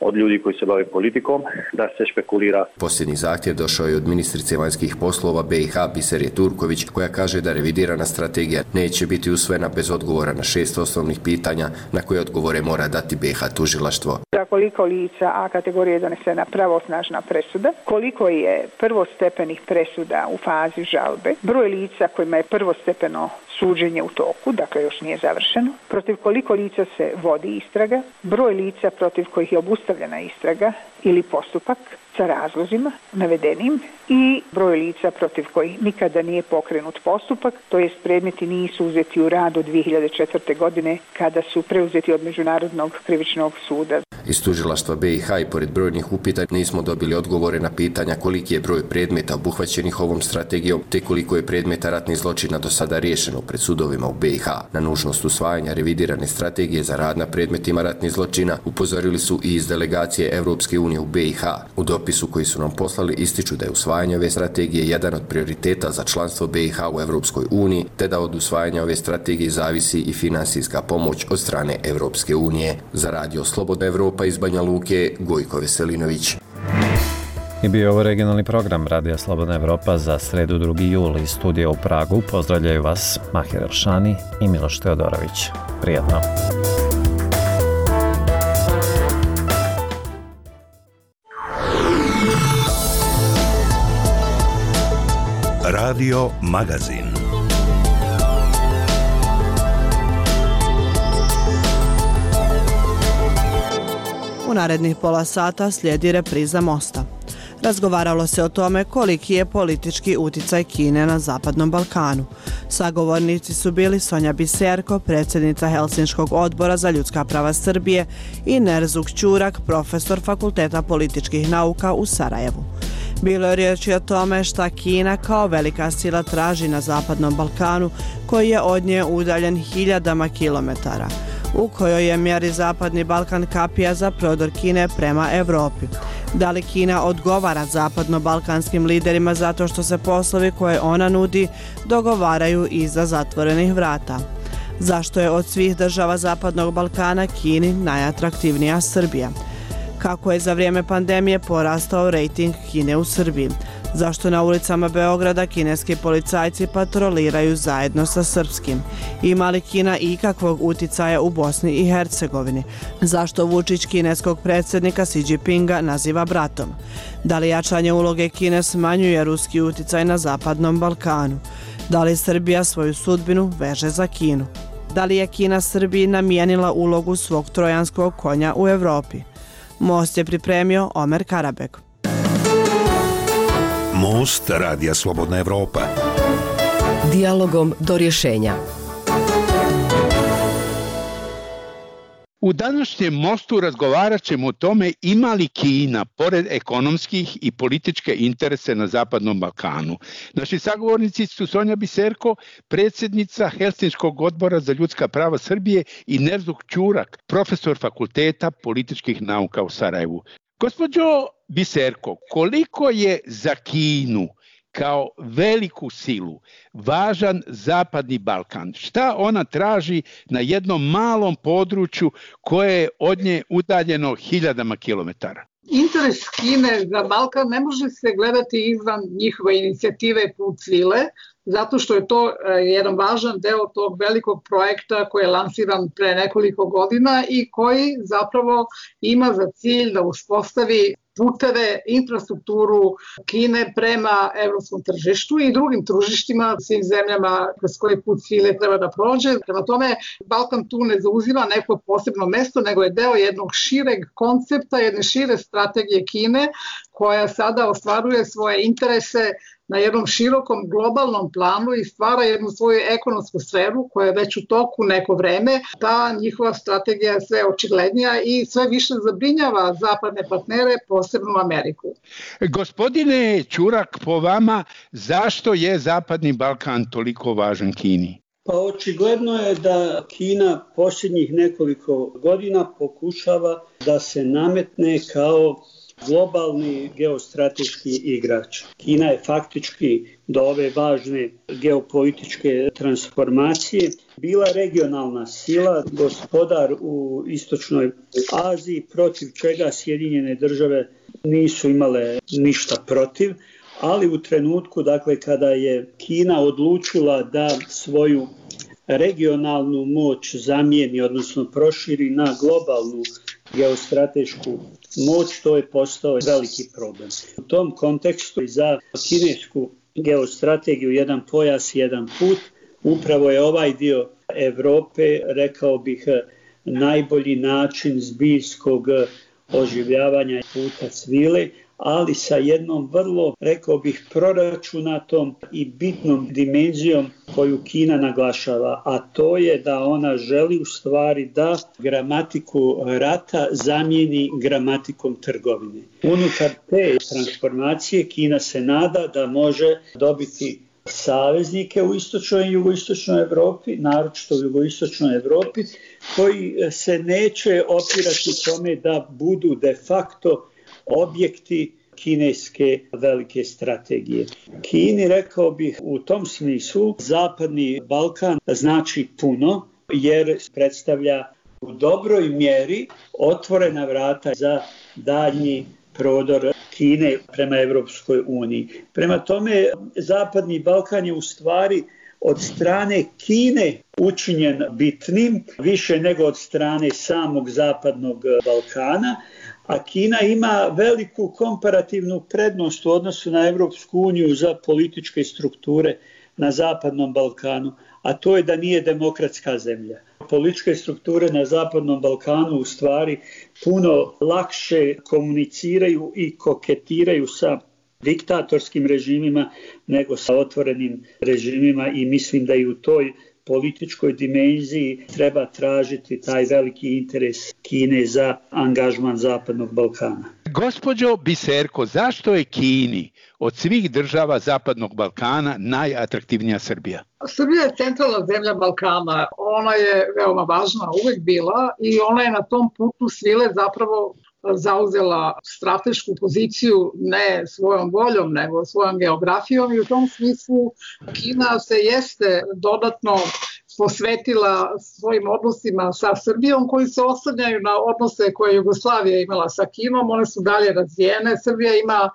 [SPEAKER 8] od ljudi koji se bave politikom da se špekulira.
[SPEAKER 12] Posljednji zahtjev došao je od ministrice vanjskih poslova BiH Biserije Turković, koja kaže da revidirana strategija neće biti usvojena bez odgovora na 6 osnovnih pitanja na koje odgovore mora dati BiH tužilaštvo.
[SPEAKER 9] Koliko lica A kategorije je donesena pravosnažna presuda, koliko je prvostepenih presuda u fazi žalbe, broj lica kojima je prvostepeno suđenje u toku, dakle još nije završeno, protiv koliko lica se vodi istraga, broj lica protiv kojih je obustavljena istraga ili postupak sa razlozima navedenim i broj lica protiv kojih nikada nije pokrenut postupak, to jest predmeti nisu uzeti u rad od 2004. godine kada su preuzeti od Međunarodnog krivičnog suda.
[SPEAKER 12] Iz tužilaštva BiH i pored brojnih upita nismo dobili odgovore na pitanja koliki je broj predmeta obuhvaćenih ovom strategijom, te koliko je predmeta ratnih zločina do sada riješeno pred sudovima u BiH. Na nužnost usvajanja revidirane strategije za rad na predmetima ratnih zločina upozorili su i iz delegacije Evropske unije u BiH. U dopisu koji su nam poslali ističu da je usvajanje ove strategije jedan od prioriteta za članstvo BiH u Evropskoj uniji, te da od usvajanja ove strategije zavisi i finansijska pomoć od strane Evropske unije. Za Radio Slobodna Evropa iz Banja Luke, Gojko Veselinović.
[SPEAKER 1] I bio ovo regionalni program Radija Slobodna Evropa za sredu 2. jul iz studija u Pragu. Pozdravljaju vas Mahir Elšani i Miloš Teodorović. Prijatno.
[SPEAKER 11] Radio Magazin.
[SPEAKER 13] U narednih pola sata slijedi repriza Mosta. Razgovaralo se o tome koliki je politički uticaj Kine na Zapadnom Balkanu. Sagovornici su bili Sonja Biserko, predsjednica Helsinškog odbora za ljudska prava Srbije, i Nerzuk Ćurak, profesor Fakulteta političkih nauka u Sarajevu. Bilo je riječi o tome šta Kina kao velika sila traži na Zapadnom Balkanu, koji je od nje udaljen hiljadama kilometara. U kojoj je mjeri Zapadni Balkan kapija za prodor Kine prema Evropi. Da li Kina odgovara zapadno-balkanskim liderima zato što se poslovi koje ona nudi dogovaraju iza zatvorenih vrata? Zašto je od svih država Zapadnog Balkana Kini najatraktivnija Srbija? Kako je za vrijeme pandemije porastao rejting Kine u Srbiji? Zašto na ulicama Beograda kineski policajci patroliraju zajedno sa srpskim? Ima li Kina ikakvog uticaja u Bosni i Hercegovini? Zašto Vučić kineskog predsjednika Xi Jinpinga naziva bratom? Da li jačanje uloge Kine smanjuje ruski uticaj na Zapadnom Balkanu? Da li Srbija svoju sudbinu veže za Kinu? Da li je Kina Srbiji namijenila ulogu svog trojanskog konja u Evropi? Most je pripremio Omer Karabek.
[SPEAKER 11] Most Radija Slobodna Evropa.
[SPEAKER 25] Dijalogom do rješenja.
[SPEAKER 26] U današnjem mostu razgovarat ćemo o tome ima li Kina, pored ekonomskih i političke interese na Zapadnom Balkanu. Naši sagovornici su Sonja Biserko, predsjednica Helsinškog odbora za ljudska prava Srbije, i Nerzuk Ćurak, profesor Fakulteta političkih nauka u Sarajevu. Gospođo Biserko, koliko je za Kinu kao veliku silu važan Zapadni Balkan? Šta ona traži na jednom malom području koje je od nje udaljeno hiljadama kilometara?
[SPEAKER 27] Interes Kine za Balkan ne može se gledati izvan njihove inicijative Put svile, zato što je to jedan važan deo tog velikog projekta koji je lansiran pre nekoliko godina i koji zapravo ima za cilj da uspostavi puteve, infrastrukturu Kine prema evropskom tržištu i drugim tržištima, svim zemljama kroz koje put svile treba da prođe. Prema tome, Balkan tu ne zauzima neko posebno mesto, nego je deo jednog šireg koncepta, jedne šire strategije Kine, koja sada ostvaruje svoje interese na jednom širokom globalnom planu i stvara jednu svoju ekonomsku sferu koja je već u toku neko vreme. Ta njihova strategija je sve očiglednija i sve više zabrinjava zapadne partnere, posebno Ameriku.
[SPEAKER 26] Gospodine Ćurak, po vama, zašto je Zapadni Balkan toliko važan Kini?
[SPEAKER 28] Pa očigledno je da Kina posljednjih nekoliko godina pokušava da se nametne kao globalni geostrateški igrač. Kina je faktički do ove važne geopolitičke transformacije bila regionalna sila, gospodar u istočnoj Aziji, protiv čega Sjedinjene države nisu imale ništa protiv, ali u trenutku kada je Kina odlučila da svoju regionalnu moć zamijeni, odnosno proširi na globalnu geostratešku moć, to je postao veliki problem. U tom kontekstu za kinesku geostrategiju jedan pojas, jedan put, upravo je ovaj dio Evrope, rekao bih, najbolji način zbiljskog oživljavanja puta svile, ali sa jednom vrlo, rekao bih, proračunatom i bitnom dimenzijom koju Kina naglašava, a to je da ona želi u stvari da gramatiku rata zamijeni gramatikom trgovine. Unutar te transformacije Kina se nada da može dobiti saveznike u istočnoj i jugoistočnoj Evropi, naročito u jugoistočnoj Evropi, koji se neće opirati tome da budu de facto objekti kineske velike strategije. Kini, rekao bih, u tom smislu Zapadni Balkan znači puno, jer predstavlja u dobroj mjeri otvorena vrata za daljnji prodor Kine prema Evropskoj uniji. Prema tome, Zapadni Balkan je u stvari od strane Kine učinjen bitnim, više nego od strane samog Zapadnog Balkana, a Kina ima veliku komparativnu prednost u odnosu na Evropsku uniju za političke strukture na Zapadnom Balkanu, a to je da nije demokratska zemlja. Političke strukture na Zapadnom Balkanu u stvari puno lakše komuniciraju i koketiraju sa diktatorskim režimima nego sa otvorenim režimima i mislim da i u toj političkoj dimenziji treba tražiti taj veliki interes Kine za angažman Zapadnog Balkana.
[SPEAKER 26] Gospođo Biserko, zašto je Kini od svih država Zapadnog Balkana najatraktivnija Srbija?
[SPEAKER 27] Srbija je centralna zemlja Balkana. Ona je veoma važna, uvek bila, i ona je na tom putu svile zapravo zauzela stratešku poziciju ne svojom voljom, nego svojom geografijom, i u tom smislu Kina se jeste dodatno posvetila svojim odnosima sa Srbijom, koji se oslanjaju na odnose koje je Jugoslavija imala sa Kinom. One su dalje razvijene. Srbija ima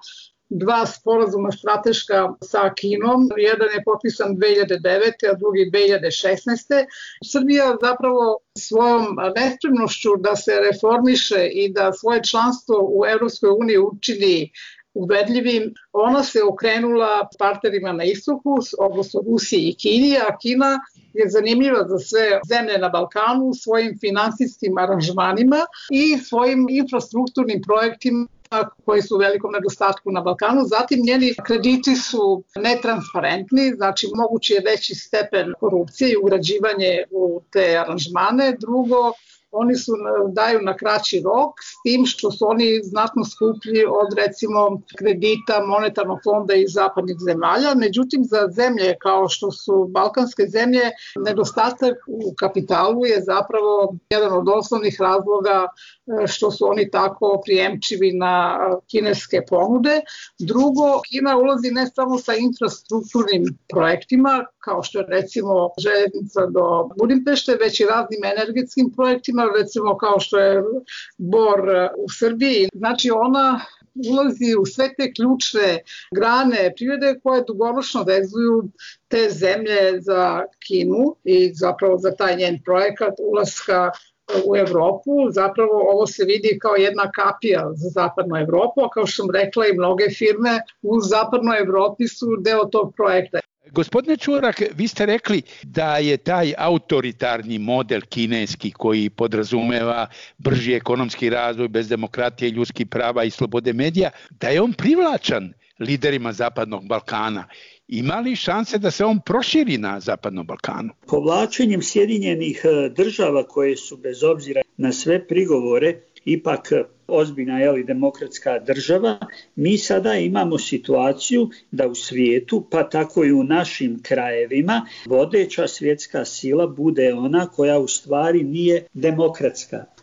[SPEAKER 27] 2 sporazuma strateška sa Kinom. Jedan je potpisan 2009. a drugi 2016. Srbija zapravo svojom nespremnošću da se reformiše i da svoje članstvo u Evropskoj uniji učini ubedljivim, ona se okrenula partnerima na istoku, odnosno Rusiji i Kini, a Kina je zanimljiva za sve zemlje na Balkanu svojim finansijskim aranžmanima i svojim infrastrukturnim projektima koji su u velikom nedostatku na Balkanu. Zatim njeni krediti su netransparentni, znači mogući je veći stepen korupcije i ugrađivanje u te aranžmane. Drugo, oni daju na kraći rok, s tim što su oni znatno skuplji od recimo kredita monetarnog fonda iz zapadnih zemalja. Međutim, za zemlje kao što su balkanske zemlje, nedostatak u kapitalu je zapravo jedan od osnovnih razloga što su oni tako prijemčivi na kineske ponude. Drugo, Kina ulazi ne samo sa infrastrukturnim projektima, kao što je recimo željeznica do Budimpešte, već i raznim energetskim projektima, recimo kao što je Bor u Srbiji. Znači ona ulazi u sve te ključne grane privrede koje dugoročno vezuju te zemlje za Kinu i zapravo za taj njen projekat ulaska u Evropu. Zapravo ovo se vidi kao jedna kapija za zapadnu Evropu, a kao što sam rekla i mnoge firme u zapadnoj Evropi su deo tog projekta.
[SPEAKER 26] Gospodine Čurak, vi ste rekli da je taj autoritarni model kineski koji podrazumeva brži ekonomski razvoj bez demokratije, ljudskih prava i slobode medija, da je on privlačan liderima Zapadnog Balkana. Ima li šanse da se on proširi na Zapadnom Balkanu?
[SPEAKER 28] Povlačenjem Sjedinjenih država koje su bez obzira na sve prigovore ipak ozbiljna demokratska država, mi sada imamo situaciju da u svijetu, pa tako i u našim krajevima, vodeća svjetska sila bude ona koja u stvari nije demokratska.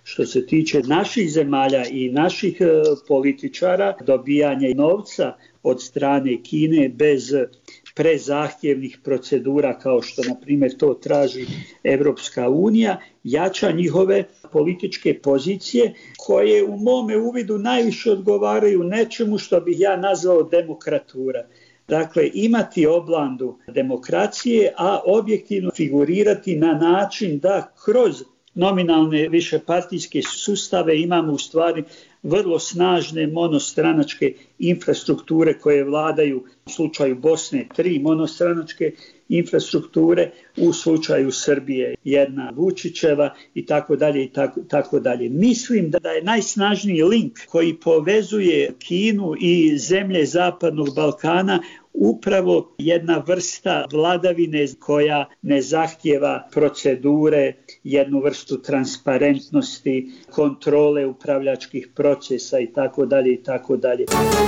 [SPEAKER 28] Što se tiče naših zemalja i naših političara, dobijanje novca od strane Kine bez prezahtjevnih procedura kao što na primjer to traži Evropska unija, jača njihove političke pozicije koje u mome uvidu najviše odgovaraju nečemu što bih ja nazvao demokratura. Dakle, imati oblandu demokracije, a objektivno figurirati na način da kroz nominalne višepartijske sustave imamo u stvari vrlo snažne monostranačke infrastrukture koje vladaju u slučaju Bosne 3 monostranačke infrastrukture, u slučaju Srbije jedna Vučićeva i tako dalje i tako dalje. Mislim da je najsnažniji link koji povezuje Kinu i zemlje Zapadnog Balkana upravo jedna vrsta vladavine koja ne zahtjeva procedure, jednu vrstu transparentnosti, kontrole upravljačkih procesa i tako dalje i tako dalje.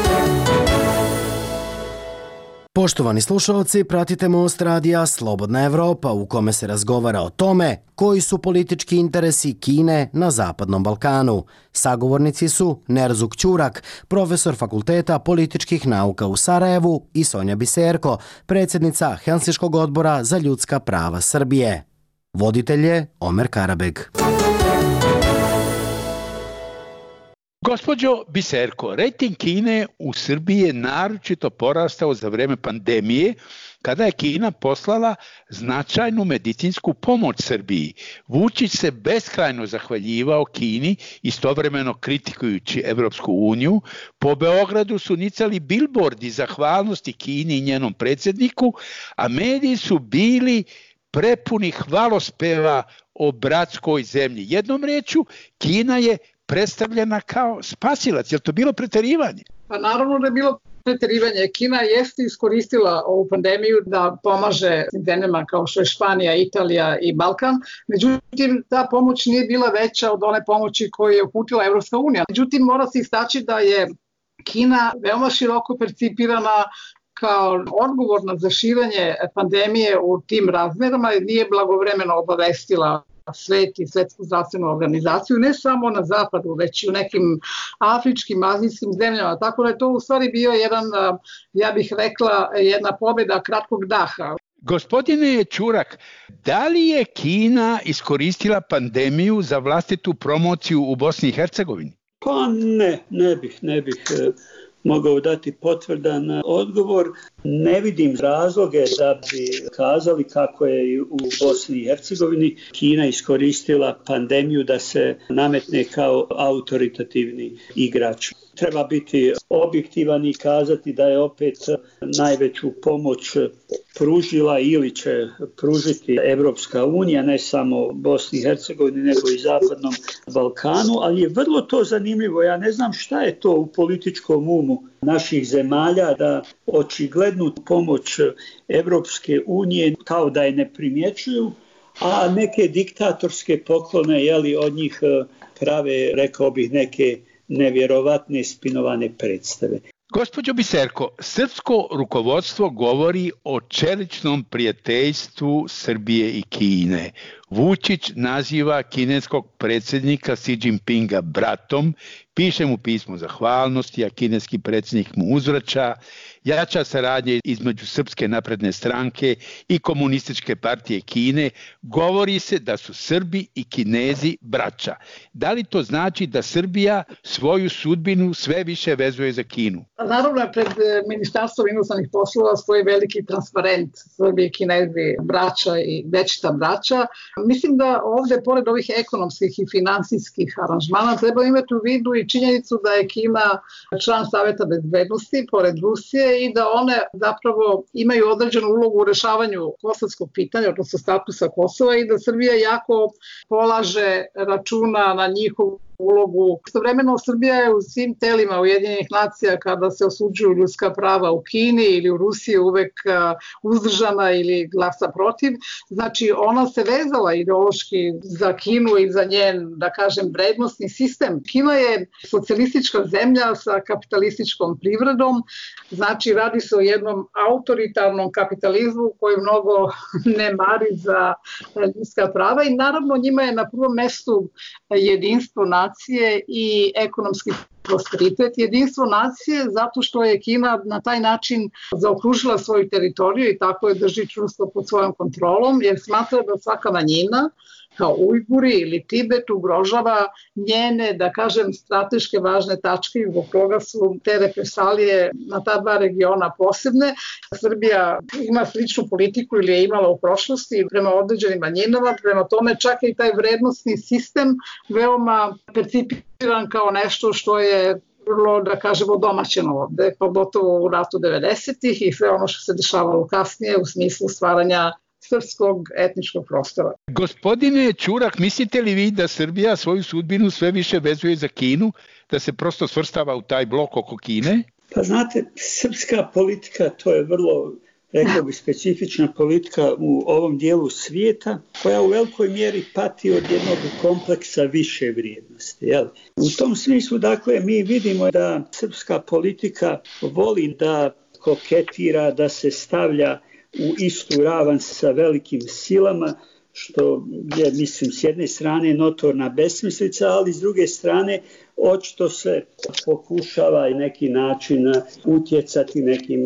[SPEAKER 3] Poštovani slušalci, pratite Most radija Slobodna Evropa u kome se razgovara o tome koji su politički interesi Kine na Zapadnom Balkanu. Sagovornici su Nerzuk Ćurak, profesor Fakulteta političkih nauka u Sarajevu, i Sonja Biserko, predsjednica Helsinškog odbora za ljudska prava Srbije. Voditelj je Omer Karabeg.
[SPEAKER 26] Gospođo Biserko, rejting Kine u Srbiji je naročito porastao za vreme pandemije, kada je Kina poslala značajnu medicinsku pomoć Srbiji. Vučić se beskrajno zahvaljivao Kini, istovremeno kritikujući Evropsku uniju. Po Beogradu su nicali bilbordi zahvalnosti Kini i njenom predsjedniku, a mediji su bili prepuni hvalospeva o bratskoj zemlji. Jednom rečju, Kina je predstavljena kao spasilac. Je li to bilo preterivanje?
[SPEAKER 27] Pa naravno da je bilo preterivanje. Kina jeste iskoristila ovu pandemiju da pomaže zemljama kao što je Španija, Italija i Balkan. Međutim, ta pomoć nije bila veća od one pomoći koju je uputila Evropska unija. Međutim, mora se istaći da je Kina veoma široko percipirana kao odgovorna za širenje pandemije u tim razmerama, nije blagovremeno obavestila svet i Svetsku zdravstvenu organizaciju, ne samo na zapadu, već i u nekim afričkim, azijskim zemljama. Tako da je to u stvari bio jedan, ja bih rekla, jedna pobjeda kratkog daha.
[SPEAKER 26] Gospodine Ćurak, da li je Kina iskoristila pandemiju za vlastitu promociju u Bosni i Hercegovini?
[SPEAKER 28] Pa ne bih mogao dati potvrdan odgovor. Ne vidim razloge da bi kazali kako je u Bosni i Hercegovini Kina iskoristila pandemiju da se nametne kao autoritativni igrač. Treba biti objektivan i kazati da je opet najveću pomoć pružila ili će pružiti Evropska unija, ne samo Bosni i Hercegovini, nego i Zapadnom Balkanu, ali je vrlo to zanimljivo. Ja ne znam šta je to u političkom umu naših zemalja da očiglednu pomoć Evropske unije kao da je ne primjećuju, a neke diktatorske poklone od njih prave, rekao bih, neke nevjerovatne spinovane predstave.
[SPEAKER 26] Gospođo Biserko, srpsko rukovodstvo govori o čeličnom prijateljstvu Srbije i Kine. Vučić naziva kineskog predsjednika Xi Jinpinga bratom, piše mu pismo zahvalnosti, a kineski predsjednik mu uzvraća, jača saradnje između Srpske napredne stranke i Komunističke partije Kine, govori se da su Srbi i Kinezi braća. Da li to znači da Srbija svoju sudbinu sve više vezuje za Kinu?
[SPEAKER 27] Naravno, pred Ministarstvom inostranih poslova stoji veliki transparent Srbije i Kinezi braća i večita braća. Mislim da ovdje, pored ovih ekonomskih i finansijskih aranžmana, treba imati u vidu i činjenicu da je Kina član Saveta bezbednosti, pored Rusije, i da one zapravo imaju određenu ulogu u rešavanju kosovskog pitanja, odnosno statusa Kosova, i da Srbija jako polaže računa na njihovu ulogu. Istovremeno Srbija je u svim telima Ujedinjenih nacija kada se osuđuju ljudska prava u Kini ili u Rusiji uvek uzdržana ili glasa protiv. Znači ona se vezala ideološki za Kinu i za njen, da kažem, vrednostni sistem. Kina je socijalistička zemlja sa kapitalističkom privredom, znači radi se o jednom autoritarnom kapitalizmu koji mnogo ne mari za ljudska prava i naravno njima je na prvom mestu jedinstvo nacije i ekonomski prosperitet. Jedinstvo nacije zato što je Kina na taj način zaokružila svoju teritoriju i tako je drži čvrsto pod svojom kontrolom, jer smatra da svaka manjina kao Ujguri ili Tibet ugrožava njene, da kažem, strateške važne tačke i zbog toga su te represalije na ta dva regiona posebne. Srbija ima sličnu politiku ili je imala u prošlosti prema određenim manjinama, prema tome čak i taj vrednostni sistem veoma percipiran kao nešto što je vrlo, da kažemo, domaćeno ovde, pogotovo u ratu 90-ih i sve ono što se dešavalo kasnije u smislu stvaranja srpskog etničkog prostora.
[SPEAKER 26] Gospodine Ćurak, mislite li vi da Srbija svoju sudbinu sve više vezuje za Kinu, da se prosto svrstava u taj blok oko Kine?
[SPEAKER 28] Pa znate, srpska politika to je vrlo, rekao bi, specifična politika u ovom dijelu svijeta koja u velikoj mjeri pati od jednog kompleksa više vrijednosti. Jel? U tom smislu, dakle, mi vidimo da srpska politika voli da koketira, da se stavlja u istu ravan sa velikim silama, što je, mislim, s jedne strane notorna besmislica, ali s druge strane očito se pokušava i neki način utjecati nekim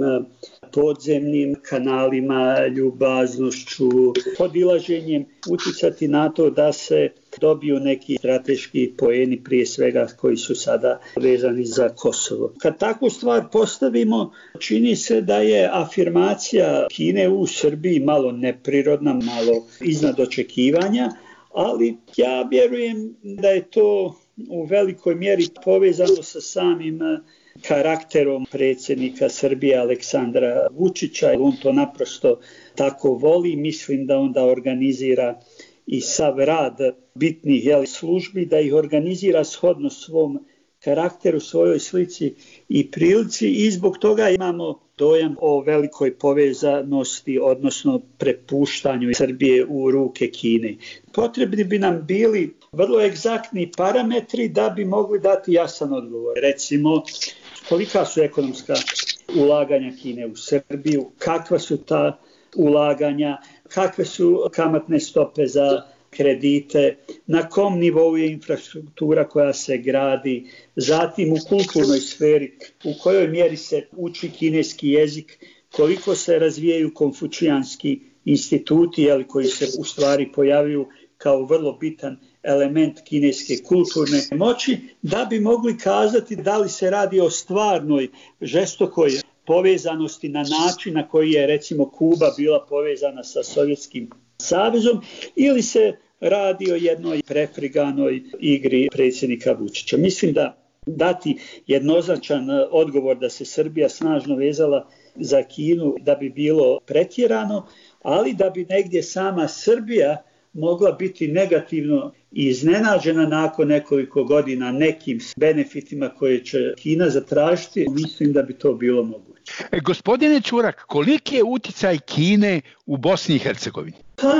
[SPEAKER 28] podzemnim kanalima, ljubaznošću, podilaženjem, utjecati na to da se dobiju neki strateški poeni, prije svega koji su sada vezani za Kosovo. Kad takvu stvar postavimo, čini se da je afirmacija Kine u Srbiji malo neprirodna, malo iznad očekivanja, ali ja vjerujem da je to u velikoj mjeri povezano sa samim karakterom predsjednika Srbije Aleksandra Vučića. On to naprosto tako voli. Mislim da onda organizira i sav rad bitnih službi, da ih organizira shodno svom karakteru, svojoj slici i prilici i zbog toga imamo dojam o velikoj povezanosti, odnosno prepuštanju Srbije u ruke Kine. Potrebni bi nam bili vrlo egzaktni parametri da bi mogli dati jasan odgovor. Recimo, kolika su ekonomska ulaganja Kine u Srbiju, kakva su ta ulaganja, kakve su kamatne stope za kredite, na kom nivou je infrastruktura koja se gradi, zatim u kulturnoj sferi, u kojoj mjeri se uči kineski jezik, koliko se razvijaju konfučijanski instituti, koji se u stvari pojavljuju kao vrlo bitan element kineske kulturne moći, da bi mogli kazati da li se radi o stvarnoj, žestokoj povezanosti na način na koji je, recimo, Kuba bila povezana sa Sovjetskim savezom, ili se radi o jednoj prefriganoj igri predsjednika Vučića. Mislim da dati jednoznačan odgovor da se Srbija snažno vezala za Kinu da bi bilo pretjerano, ali da bi negdje sama Srbija mogla biti negativno iznenađena nakon nekoliko godina nekim benefitima koje će Kina zatražiti, mislim da bi to bilo moguće.
[SPEAKER 26] Gospodine Ćurak, koliki je utjecaj Kine u Bosni i Hercegovini?
[SPEAKER 28] Pa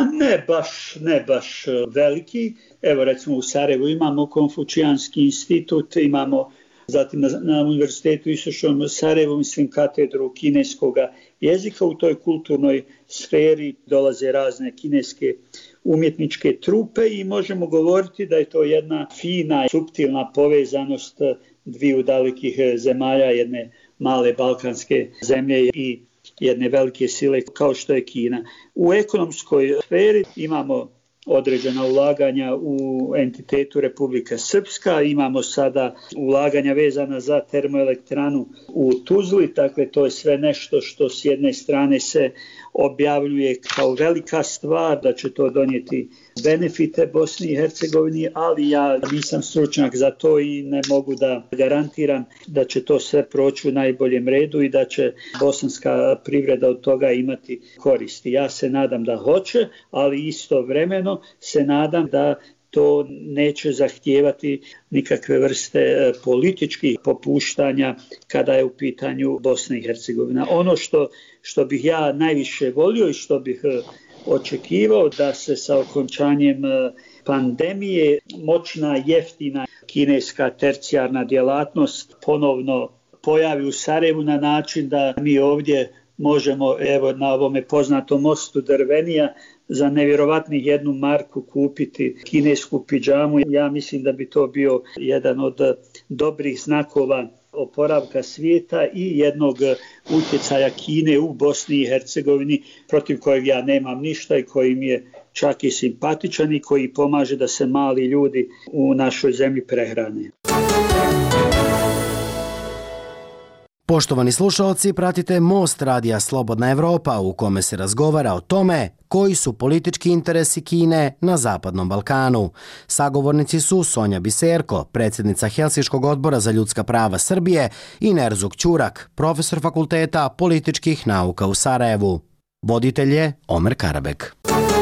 [SPEAKER 28] ne baš veliki. Evo, recimo u Sarajevu imamo Konfučijanski institut, imamo zatim na Univerzitetu Istočnom Sarajevu, mislim, katedru kineskog jezika. U toj kulturnoj sferi dolaze razne kineske umjetničke trupe i možemo govoriti da je to jedna fina, suptilna povezanost dviju dalekih zemalja, jedne male balkanske zemlje i jedne velike sile kao što je Kina. U ekonomskoj sferi imamo određena ulaganja u entitetu Republika Srpska, imamo sada ulaganja vezana za termoelektranu u Tuzli, dakle to je sve nešto što s jedne strane se objavljuje kao velika stvar, da će to donijeti benefite Bosni i Hercegovini, ali ja nisam stručnjak za to i ne mogu da garantiram da će to sve proći u najboljem redu i da će bosanska privreda od toga imati koristi. Ja se nadam da hoće, ali istovremeno se nadam da to neće zahtijevati nikakve vrste političkih popuštanja kada je u pitanju Bosna i Hercegovina. Ono što bih ja najviše volio i što bih očekivao da se sa okončanjem pandemije moćna, jeftina kineska tercijarna djelatnost ponovno pojavi u Sarajevu na način da mi ovdje možemo, evo na ovome poznatom mostu Drvenija, za nevjerovatnih 1 marku kupiti kinesku pidžamu. Ja mislim da bi to bio jedan od dobrih znakova oporavka svijeta i jednog utjecaja Kine u Bosni i Hercegovini, protiv kojeg ja nemam ništa i koji mi je čak i simpatičan i koji pomaže da se mali ljudi u našoj zemlji prehrane.
[SPEAKER 3] Poštovani slušalci, pratite Most radija Slobodna Evropa u kome se razgovara o tome koji su politički interesi Kine na Zapadnom Balkanu. Sagovornici su Sonja Biserko, predsjednica Helsinškog odbora za ljudska prava Srbije, i Nerzuk Ćurak, profesor Fakulteta političkih nauka u Sarajevu. Voditelj je Omer Karabek.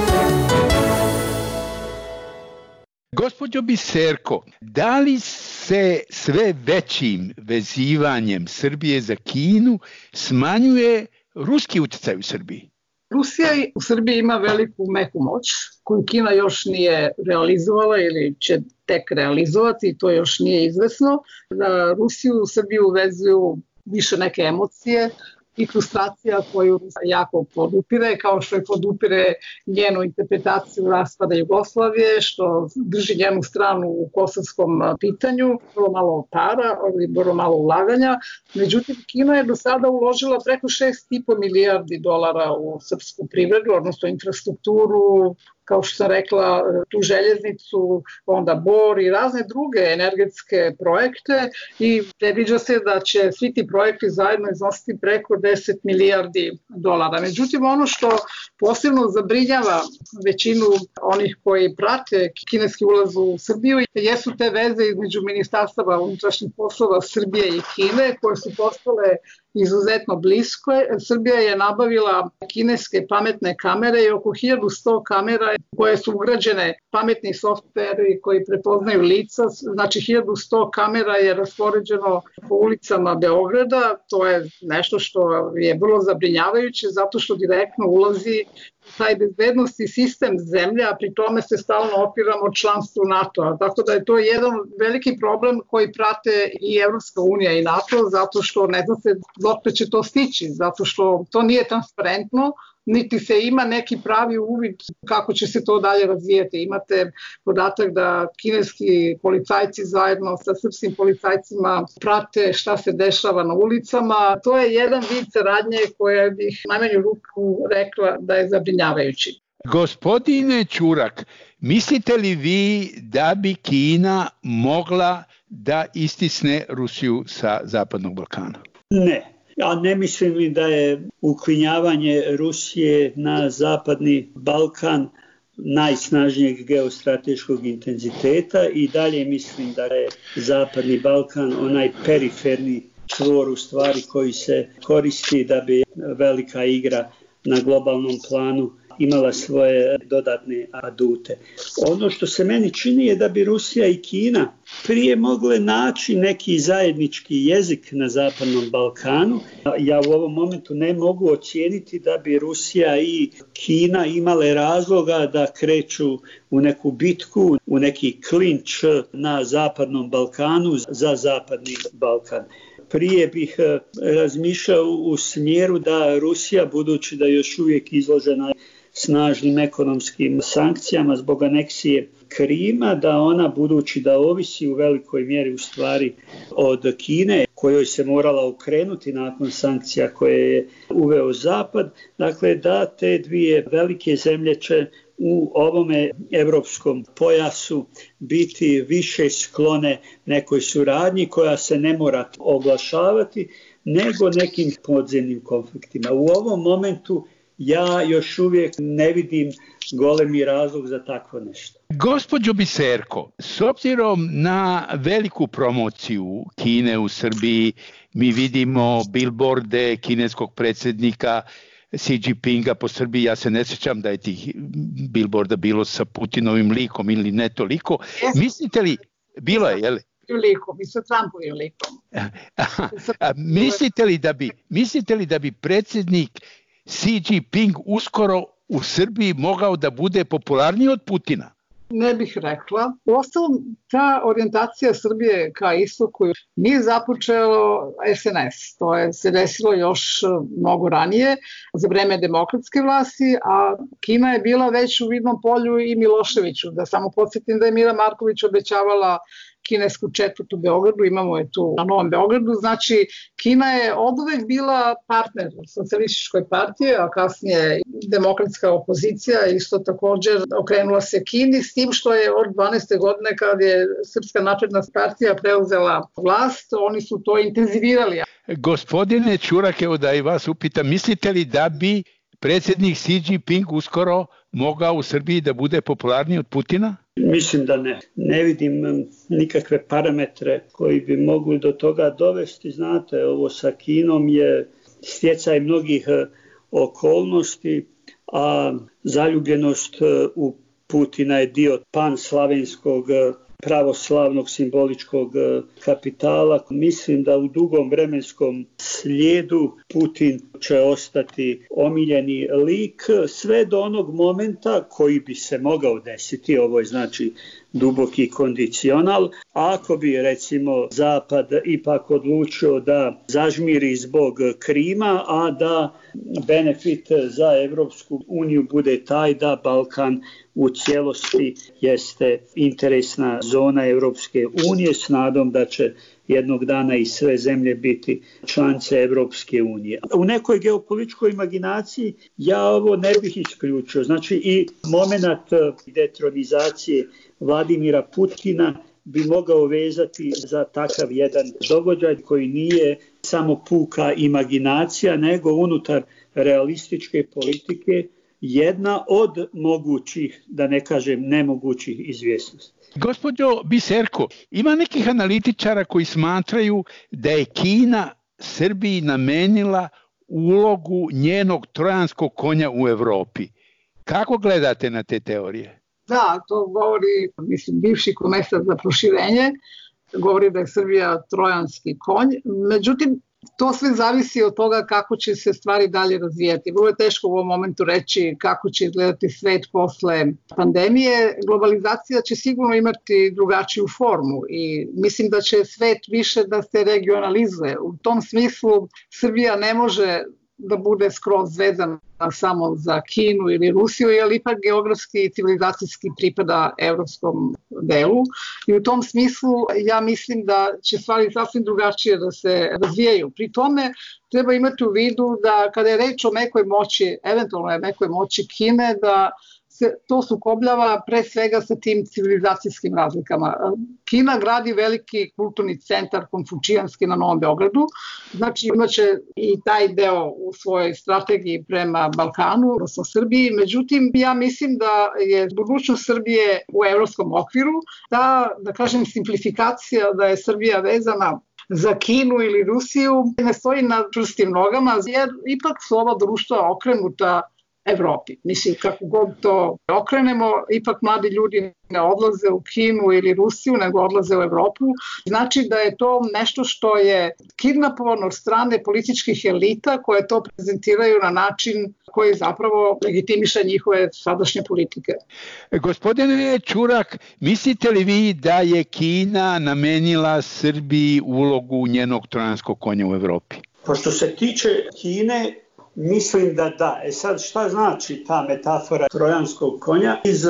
[SPEAKER 26] Gospođo Biserko, da li se sve većim vezivanjem Srbije za Kinu smanjuje ruski utjecaj u Srbiji?
[SPEAKER 27] Rusija u Srbiji ima veliku meku moć koju Kina još nije realizovala ili će tek realizovati, to još nije izvesno. Da Rusiju u Srbiju vezuju više neke emocije i frustracija koju jako podupire, kao što je podupire njenu interpretaciju raspada Jugoslavije, što drži njenu stranu u kosovskom pitanju, vrlo malo para, vrlo malo ulaganja. Međutim, Kina je do sada uložila preko $6,5 milijardi u srpsku privredu, odnosno infrastrukturu, kao što sam rekla, tu željeznicu, onda Bor i razne druge energetske projekte i predviđa se da će svi ti projekti zajedno iznositi preko $10 milijardi. Međutim, ono što posebno zabrinjava većinu onih koji prate kineski ulaz u Srbiju jesu te veze između ministarstava unutrašnjih poslova Srbije i Kine koje su postale izuzetno blisko. Srbija je nabavila kineske pametne kamere i oko 1100 kamera koje su ugrađene pametni softveri koji prepoznaju lica. Znači 1100 kamera je raspoređeno po ulicama Beograda. To je nešto što je vrlo zabrinjavajuće zato što direktno ulazi taj bezbednosti sistem zemlje, a pri tome se stalno opiramo članstvu NATO-a. Tako da je to jedan veliki problem koji prate i Evropska unija i NATO, zato što ne zna se dokle će to stići, zato što to nije transparentno, niti se ima neki pravi uvid kako će se to dalje razvijeti. Imate podatak da kineski policajci zajedno sa srpskim policajcima prate šta se dešava na ulicama. To je jedan vid saradnje koje bih najmanju ruku rekla da je zabrinjavajući.
[SPEAKER 26] Gospodine Ćurak, mislite li vi da bi Kina mogla da istisne Rusiju sa Zapadnog Balkana?
[SPEAKER 28] Ne. Ja ne mislim da je uklinjavanje Rusije na Zapadni Balkan najsnažnijeg geostrateškog intenziteta i dalje mislim da je Zapadni Balkan onaj periferni čvor u stvari koji se koristi da bi velika igra na globalnom planu imala svoje dodatne adute. Ono što se meni čini je da bi Rusija i Kina prije mogle naći neki zajednički jezik na Zapadnom Balkanu. Ja u ovom momentu ne mogu ocijeniti da bi Rusija i Kina imale razloga da kreću u neku bitku, u neki klinč na Zapadnom Balkanu za Zapadni Balkan. Prije bih razmišljao u smjeru da Rusija, budući da još uvijek izložena snažnim ekonomskim sankcijama zbog aneksije Krima, da ona, budući da ovisi u velikoj mjeri u stvari od Kine, kojoj se morala okrenuti nakon sankcija koje je uveo Zapad, dakle da te dvije velike zemlje će u ovome evropskom pojasu biti više sklone nekoj suradnji koja se ne mora oglašavati, nego nekim podzemnim konfliktima. U ovom momentu ja još uvijek ne vidim golemi razlog za takvo nešto.
[SPEAKER 26] Gospođo Biserko, s obzirom na veliku promociju Kine u Srbiji, mi vidimo bilborde kineskog predsjednika Xi Jinpinga po Srbiji. Ja se ne sjećam da je tih billboarda bilo sa Putinovim likom ili ne toliko. Mislite li, bilo je, jel?
[SPEAKER 27] Likom, i sa Trumpovim likom.
[SPEAKER 26] Mislite li da bi predsjednik Xi Jinping uskoro u Srbiji mogao da bude popularniji od Putina?
[SPEAKER 27] Ne bih rekla. Uostalom, ta orijentacija Srbije ka istoku nije započelo SNS. To je se desilo još mnogo ranije, za vreme demokratske vlasti, a Kina je bila već u vidnom polju i Miloševiću. Da samo podsjetim da je Mira Marković obećavala kinesku četvrt u Beogradu, imamo je tu na Novom Beogradu, znači Kina je oduvek bila partner socijalističkoj partije, a kasnije demokratska opozicija isto također okrenula se Kini, s tim što je od 12. godine kad je Srpska napredna partija preuzela vlast, oni su to intenzivirali.
[SPEAKER 26] Gospodine Ćurak, evo da i vas upitam, mislite li da bi predsjednik Xi Jinping uskoro mogao u Srbiji da bude popularniji od Putina?
[SPEAKER 28] Mislim da ne. Ne vidim nikakve parametre koji bi mogli do toga dovesti. Znate, ovo sa Kinom je stjecaj mnogih okolnosti, a zaljubljenost u Putina je dio panslavenskog pravoslavnog simboličkog kapitala. Mislim da u dugom vremenskom slijedu Putin će ostati omiljeni lik sve do onog momenta koji bi se mogao desiti, ovo je znači duboki kondicional, ako bi recimo Zapad ipak odlučio da zažmiri zbog Krima, a da benefit za Evropsku uniju bude taj da Balkan u cijelosti jeste interesna zona Evropske unije s nadom da će jednog dana i sve zemlje biti članice Evropske unije. U nekoj geopolitičkoj imaginaciji ja ovo ne bih isključio. Znači i moment detronizacije Vladimira Putina bi mogao vezati za takav jedan događaj koji nije samo puka imaginacija, nego unutar realističke politike jedna od mogućih, da ne kažem nemogućih izvjesnosti.
[SPEAKER 26] Gospođo Biserko, ima nekih analitičara koji smatraju da je Kina Srbiji namenila ulogu njenog trojanskog konja u Evropi. Kako gledate na te teorije?
[SPEAKER 27] Da, to govori, bivši komesar za proširenje, govori da je Srbija trojanski konj. Međutim, to sve zavisi od toga kako će se stvari dalje razvijati. Vrlo je teško u ovom momentu reći kako će izgledati svet posle pandemije. Globalizacija će sigurno imati drugačiju formu i mislim da će svet više da se regionalizuje. U tom smislu Srbija ne može da bude skroz vezana samo za Kinu ili Rusiju, jer ipak geografski i civilizacijski pripada evropskom delu. I u tom smislu ja mislim da će stvari sasvim drugačije da se razvijaju. Pri tome treba imati u vidu da kada je reč o mekoj moći, eventualno je mekoj moći Kine, da se to sukobljava pre svega sa tim civilizacijskim razlikama. Kina gradi veliki kulturni centar konfučijanski na Novom Beogradu, znači imaće i taj deo u svojoj strategiji prema Balkanu, odnosno Srbiji. Međutim, ja mislim da je budućnost Srbije u evropskom okviru, da kažem simplifikacija da je Srbija vezana za Kinu ili Rusiju ne stoji na čvrstim nogama, jer ipak su ova društva okrenuta Evropi. Mislim, kako god to okrenemo, ipak mladi ljudi ne odlaze u Kinu ili Rusiju, nego odlaze u Evropu. Znači da je to nešto što je kidnapovano od strane političkih elita koje to prezentiraju na način koji zapravo legitimiše njihove sadašnje politike.
[SPEAKER 26] Gospodine Ćurak, mislite li vi da je Kina namenila Srbiji ulogu njenog trojanskog konja u Evropi?
[SPEAKER 28] Pošto se tiče Kine, mislim da da. Sad šta znači ta metafora trojanskog konja? Iz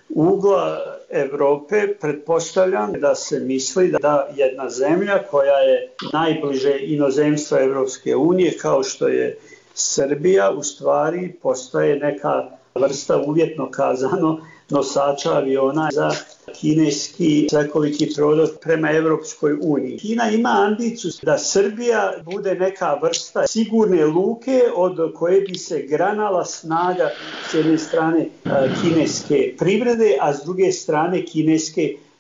[SPEAKER 28] ugla Evrope pretpostavljam da se misli da jedna zemlja koja je najbliže inozemstva Evropske unije, kao što je Srbija, u stvari postaje neka vrsta, uvjetno kazano, nosača aviona za kineski svekoliki prodor prema Evropskoj uniji. Kina ima ambiciju da Srbija bude neka vrsta sigurne luke od koje bi se granala snaga s jedne strane kineske privrede, a s druge strane kineske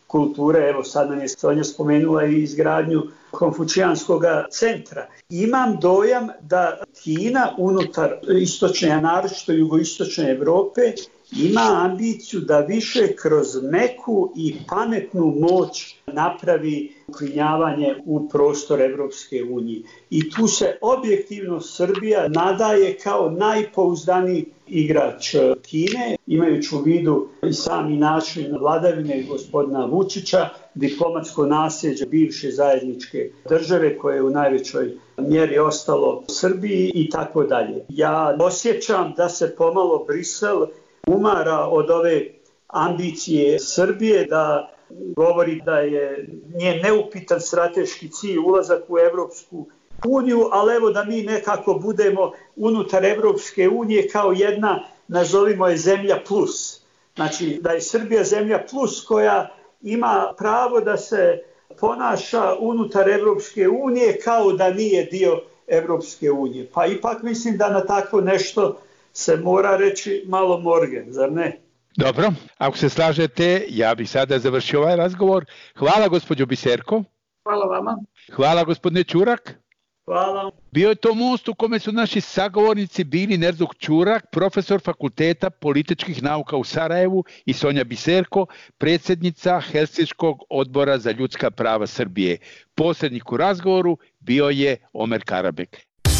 [SPEAKER 28] kulture. Evo sad nam je Sonja spomenula i izgradnju Konfučijanskog centra. Imam dojam da Kina unutar istočne, a naročito jugoistočne Evrope, ima ambiciju da više kroz meku i pametnu moć napravi uklinjavanje u prostor Evropske unije. I tu se objektivno Srbija nadaje kao najpouzdaniji igrač Kine, imajući u vidu i sami način vladavine gospodina Vučića, diplomatsko nasljeđe bivše zajedničke države koje je u najvećoj mjeri ostalo Srbiji i tako dalje. Ja osjećam da se pomalo Brisel umara od ove ambicije Srbije, da govori da je njen neupitan strateški cilj ulazak u Evropsku uniju, ali evo da mi nekako budemo unutar Evropske unije kao jedna, nazovimo je zemlja plus. Znači da je Srbija zemlja plus koja ima pravo da se ponaša unutar Evropske unije kao da nije dio Evropske unije. Pa ipak mislim da na tako nešto se mora reći malo morgen, zar ne?
[SPEAKER 26] Dobro, ako se slažete, ja bih sada završio ovaj razgovor. Hvala gospođo Biserko.
[SPEAKER 27] Hvala vama.
[SPEAKER 26] Hvala gospodine Ćurak.
[SPEAKER 28] Hvala.
[SPEAKER 26] Bio je to most u kome su naši sagovornici bili Nerzuk Ćurak, profesor Fakulteta političkih nauka u Sarajevu, i Sonja Biserko, predsjednica Helsinškog odbora za ljudska prava Srbije. Posrednik u razgovoru bio je Omer Karabek.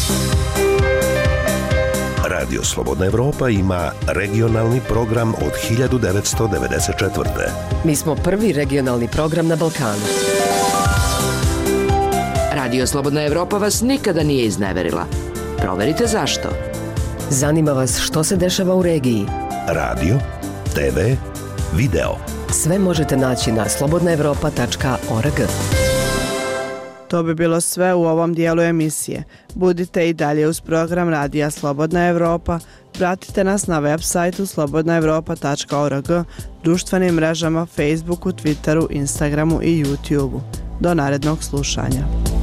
[SPEAKER 11] Radio Slobodna Evropa ima regionalni program od 1994.
[SPEAKER 25] Mi smo prvi regionalni program na Balkanu.
[SPEAKER 2] Radio Slobodna Evropa vas nikada nije izneverila. Proverite zašto.
[SPEAKER 25] Zanima vas što se dešava u regiji.
[SPEAKER 11] Radio, TV, video.
[SPEAKER 25] Sve možete naći na slobodnaevropa.org.
[SPEAKER 13] To bi bilo sve u ovom dijelu emisije. Budite i dalje uz program Radija Slobodna Evropa. Pratite nas na web sajtu slobodnaevropa.org, društvenim mrežama Facebooku, Twitteru, Instagramu i YouTubeu. Do narednog slušanja.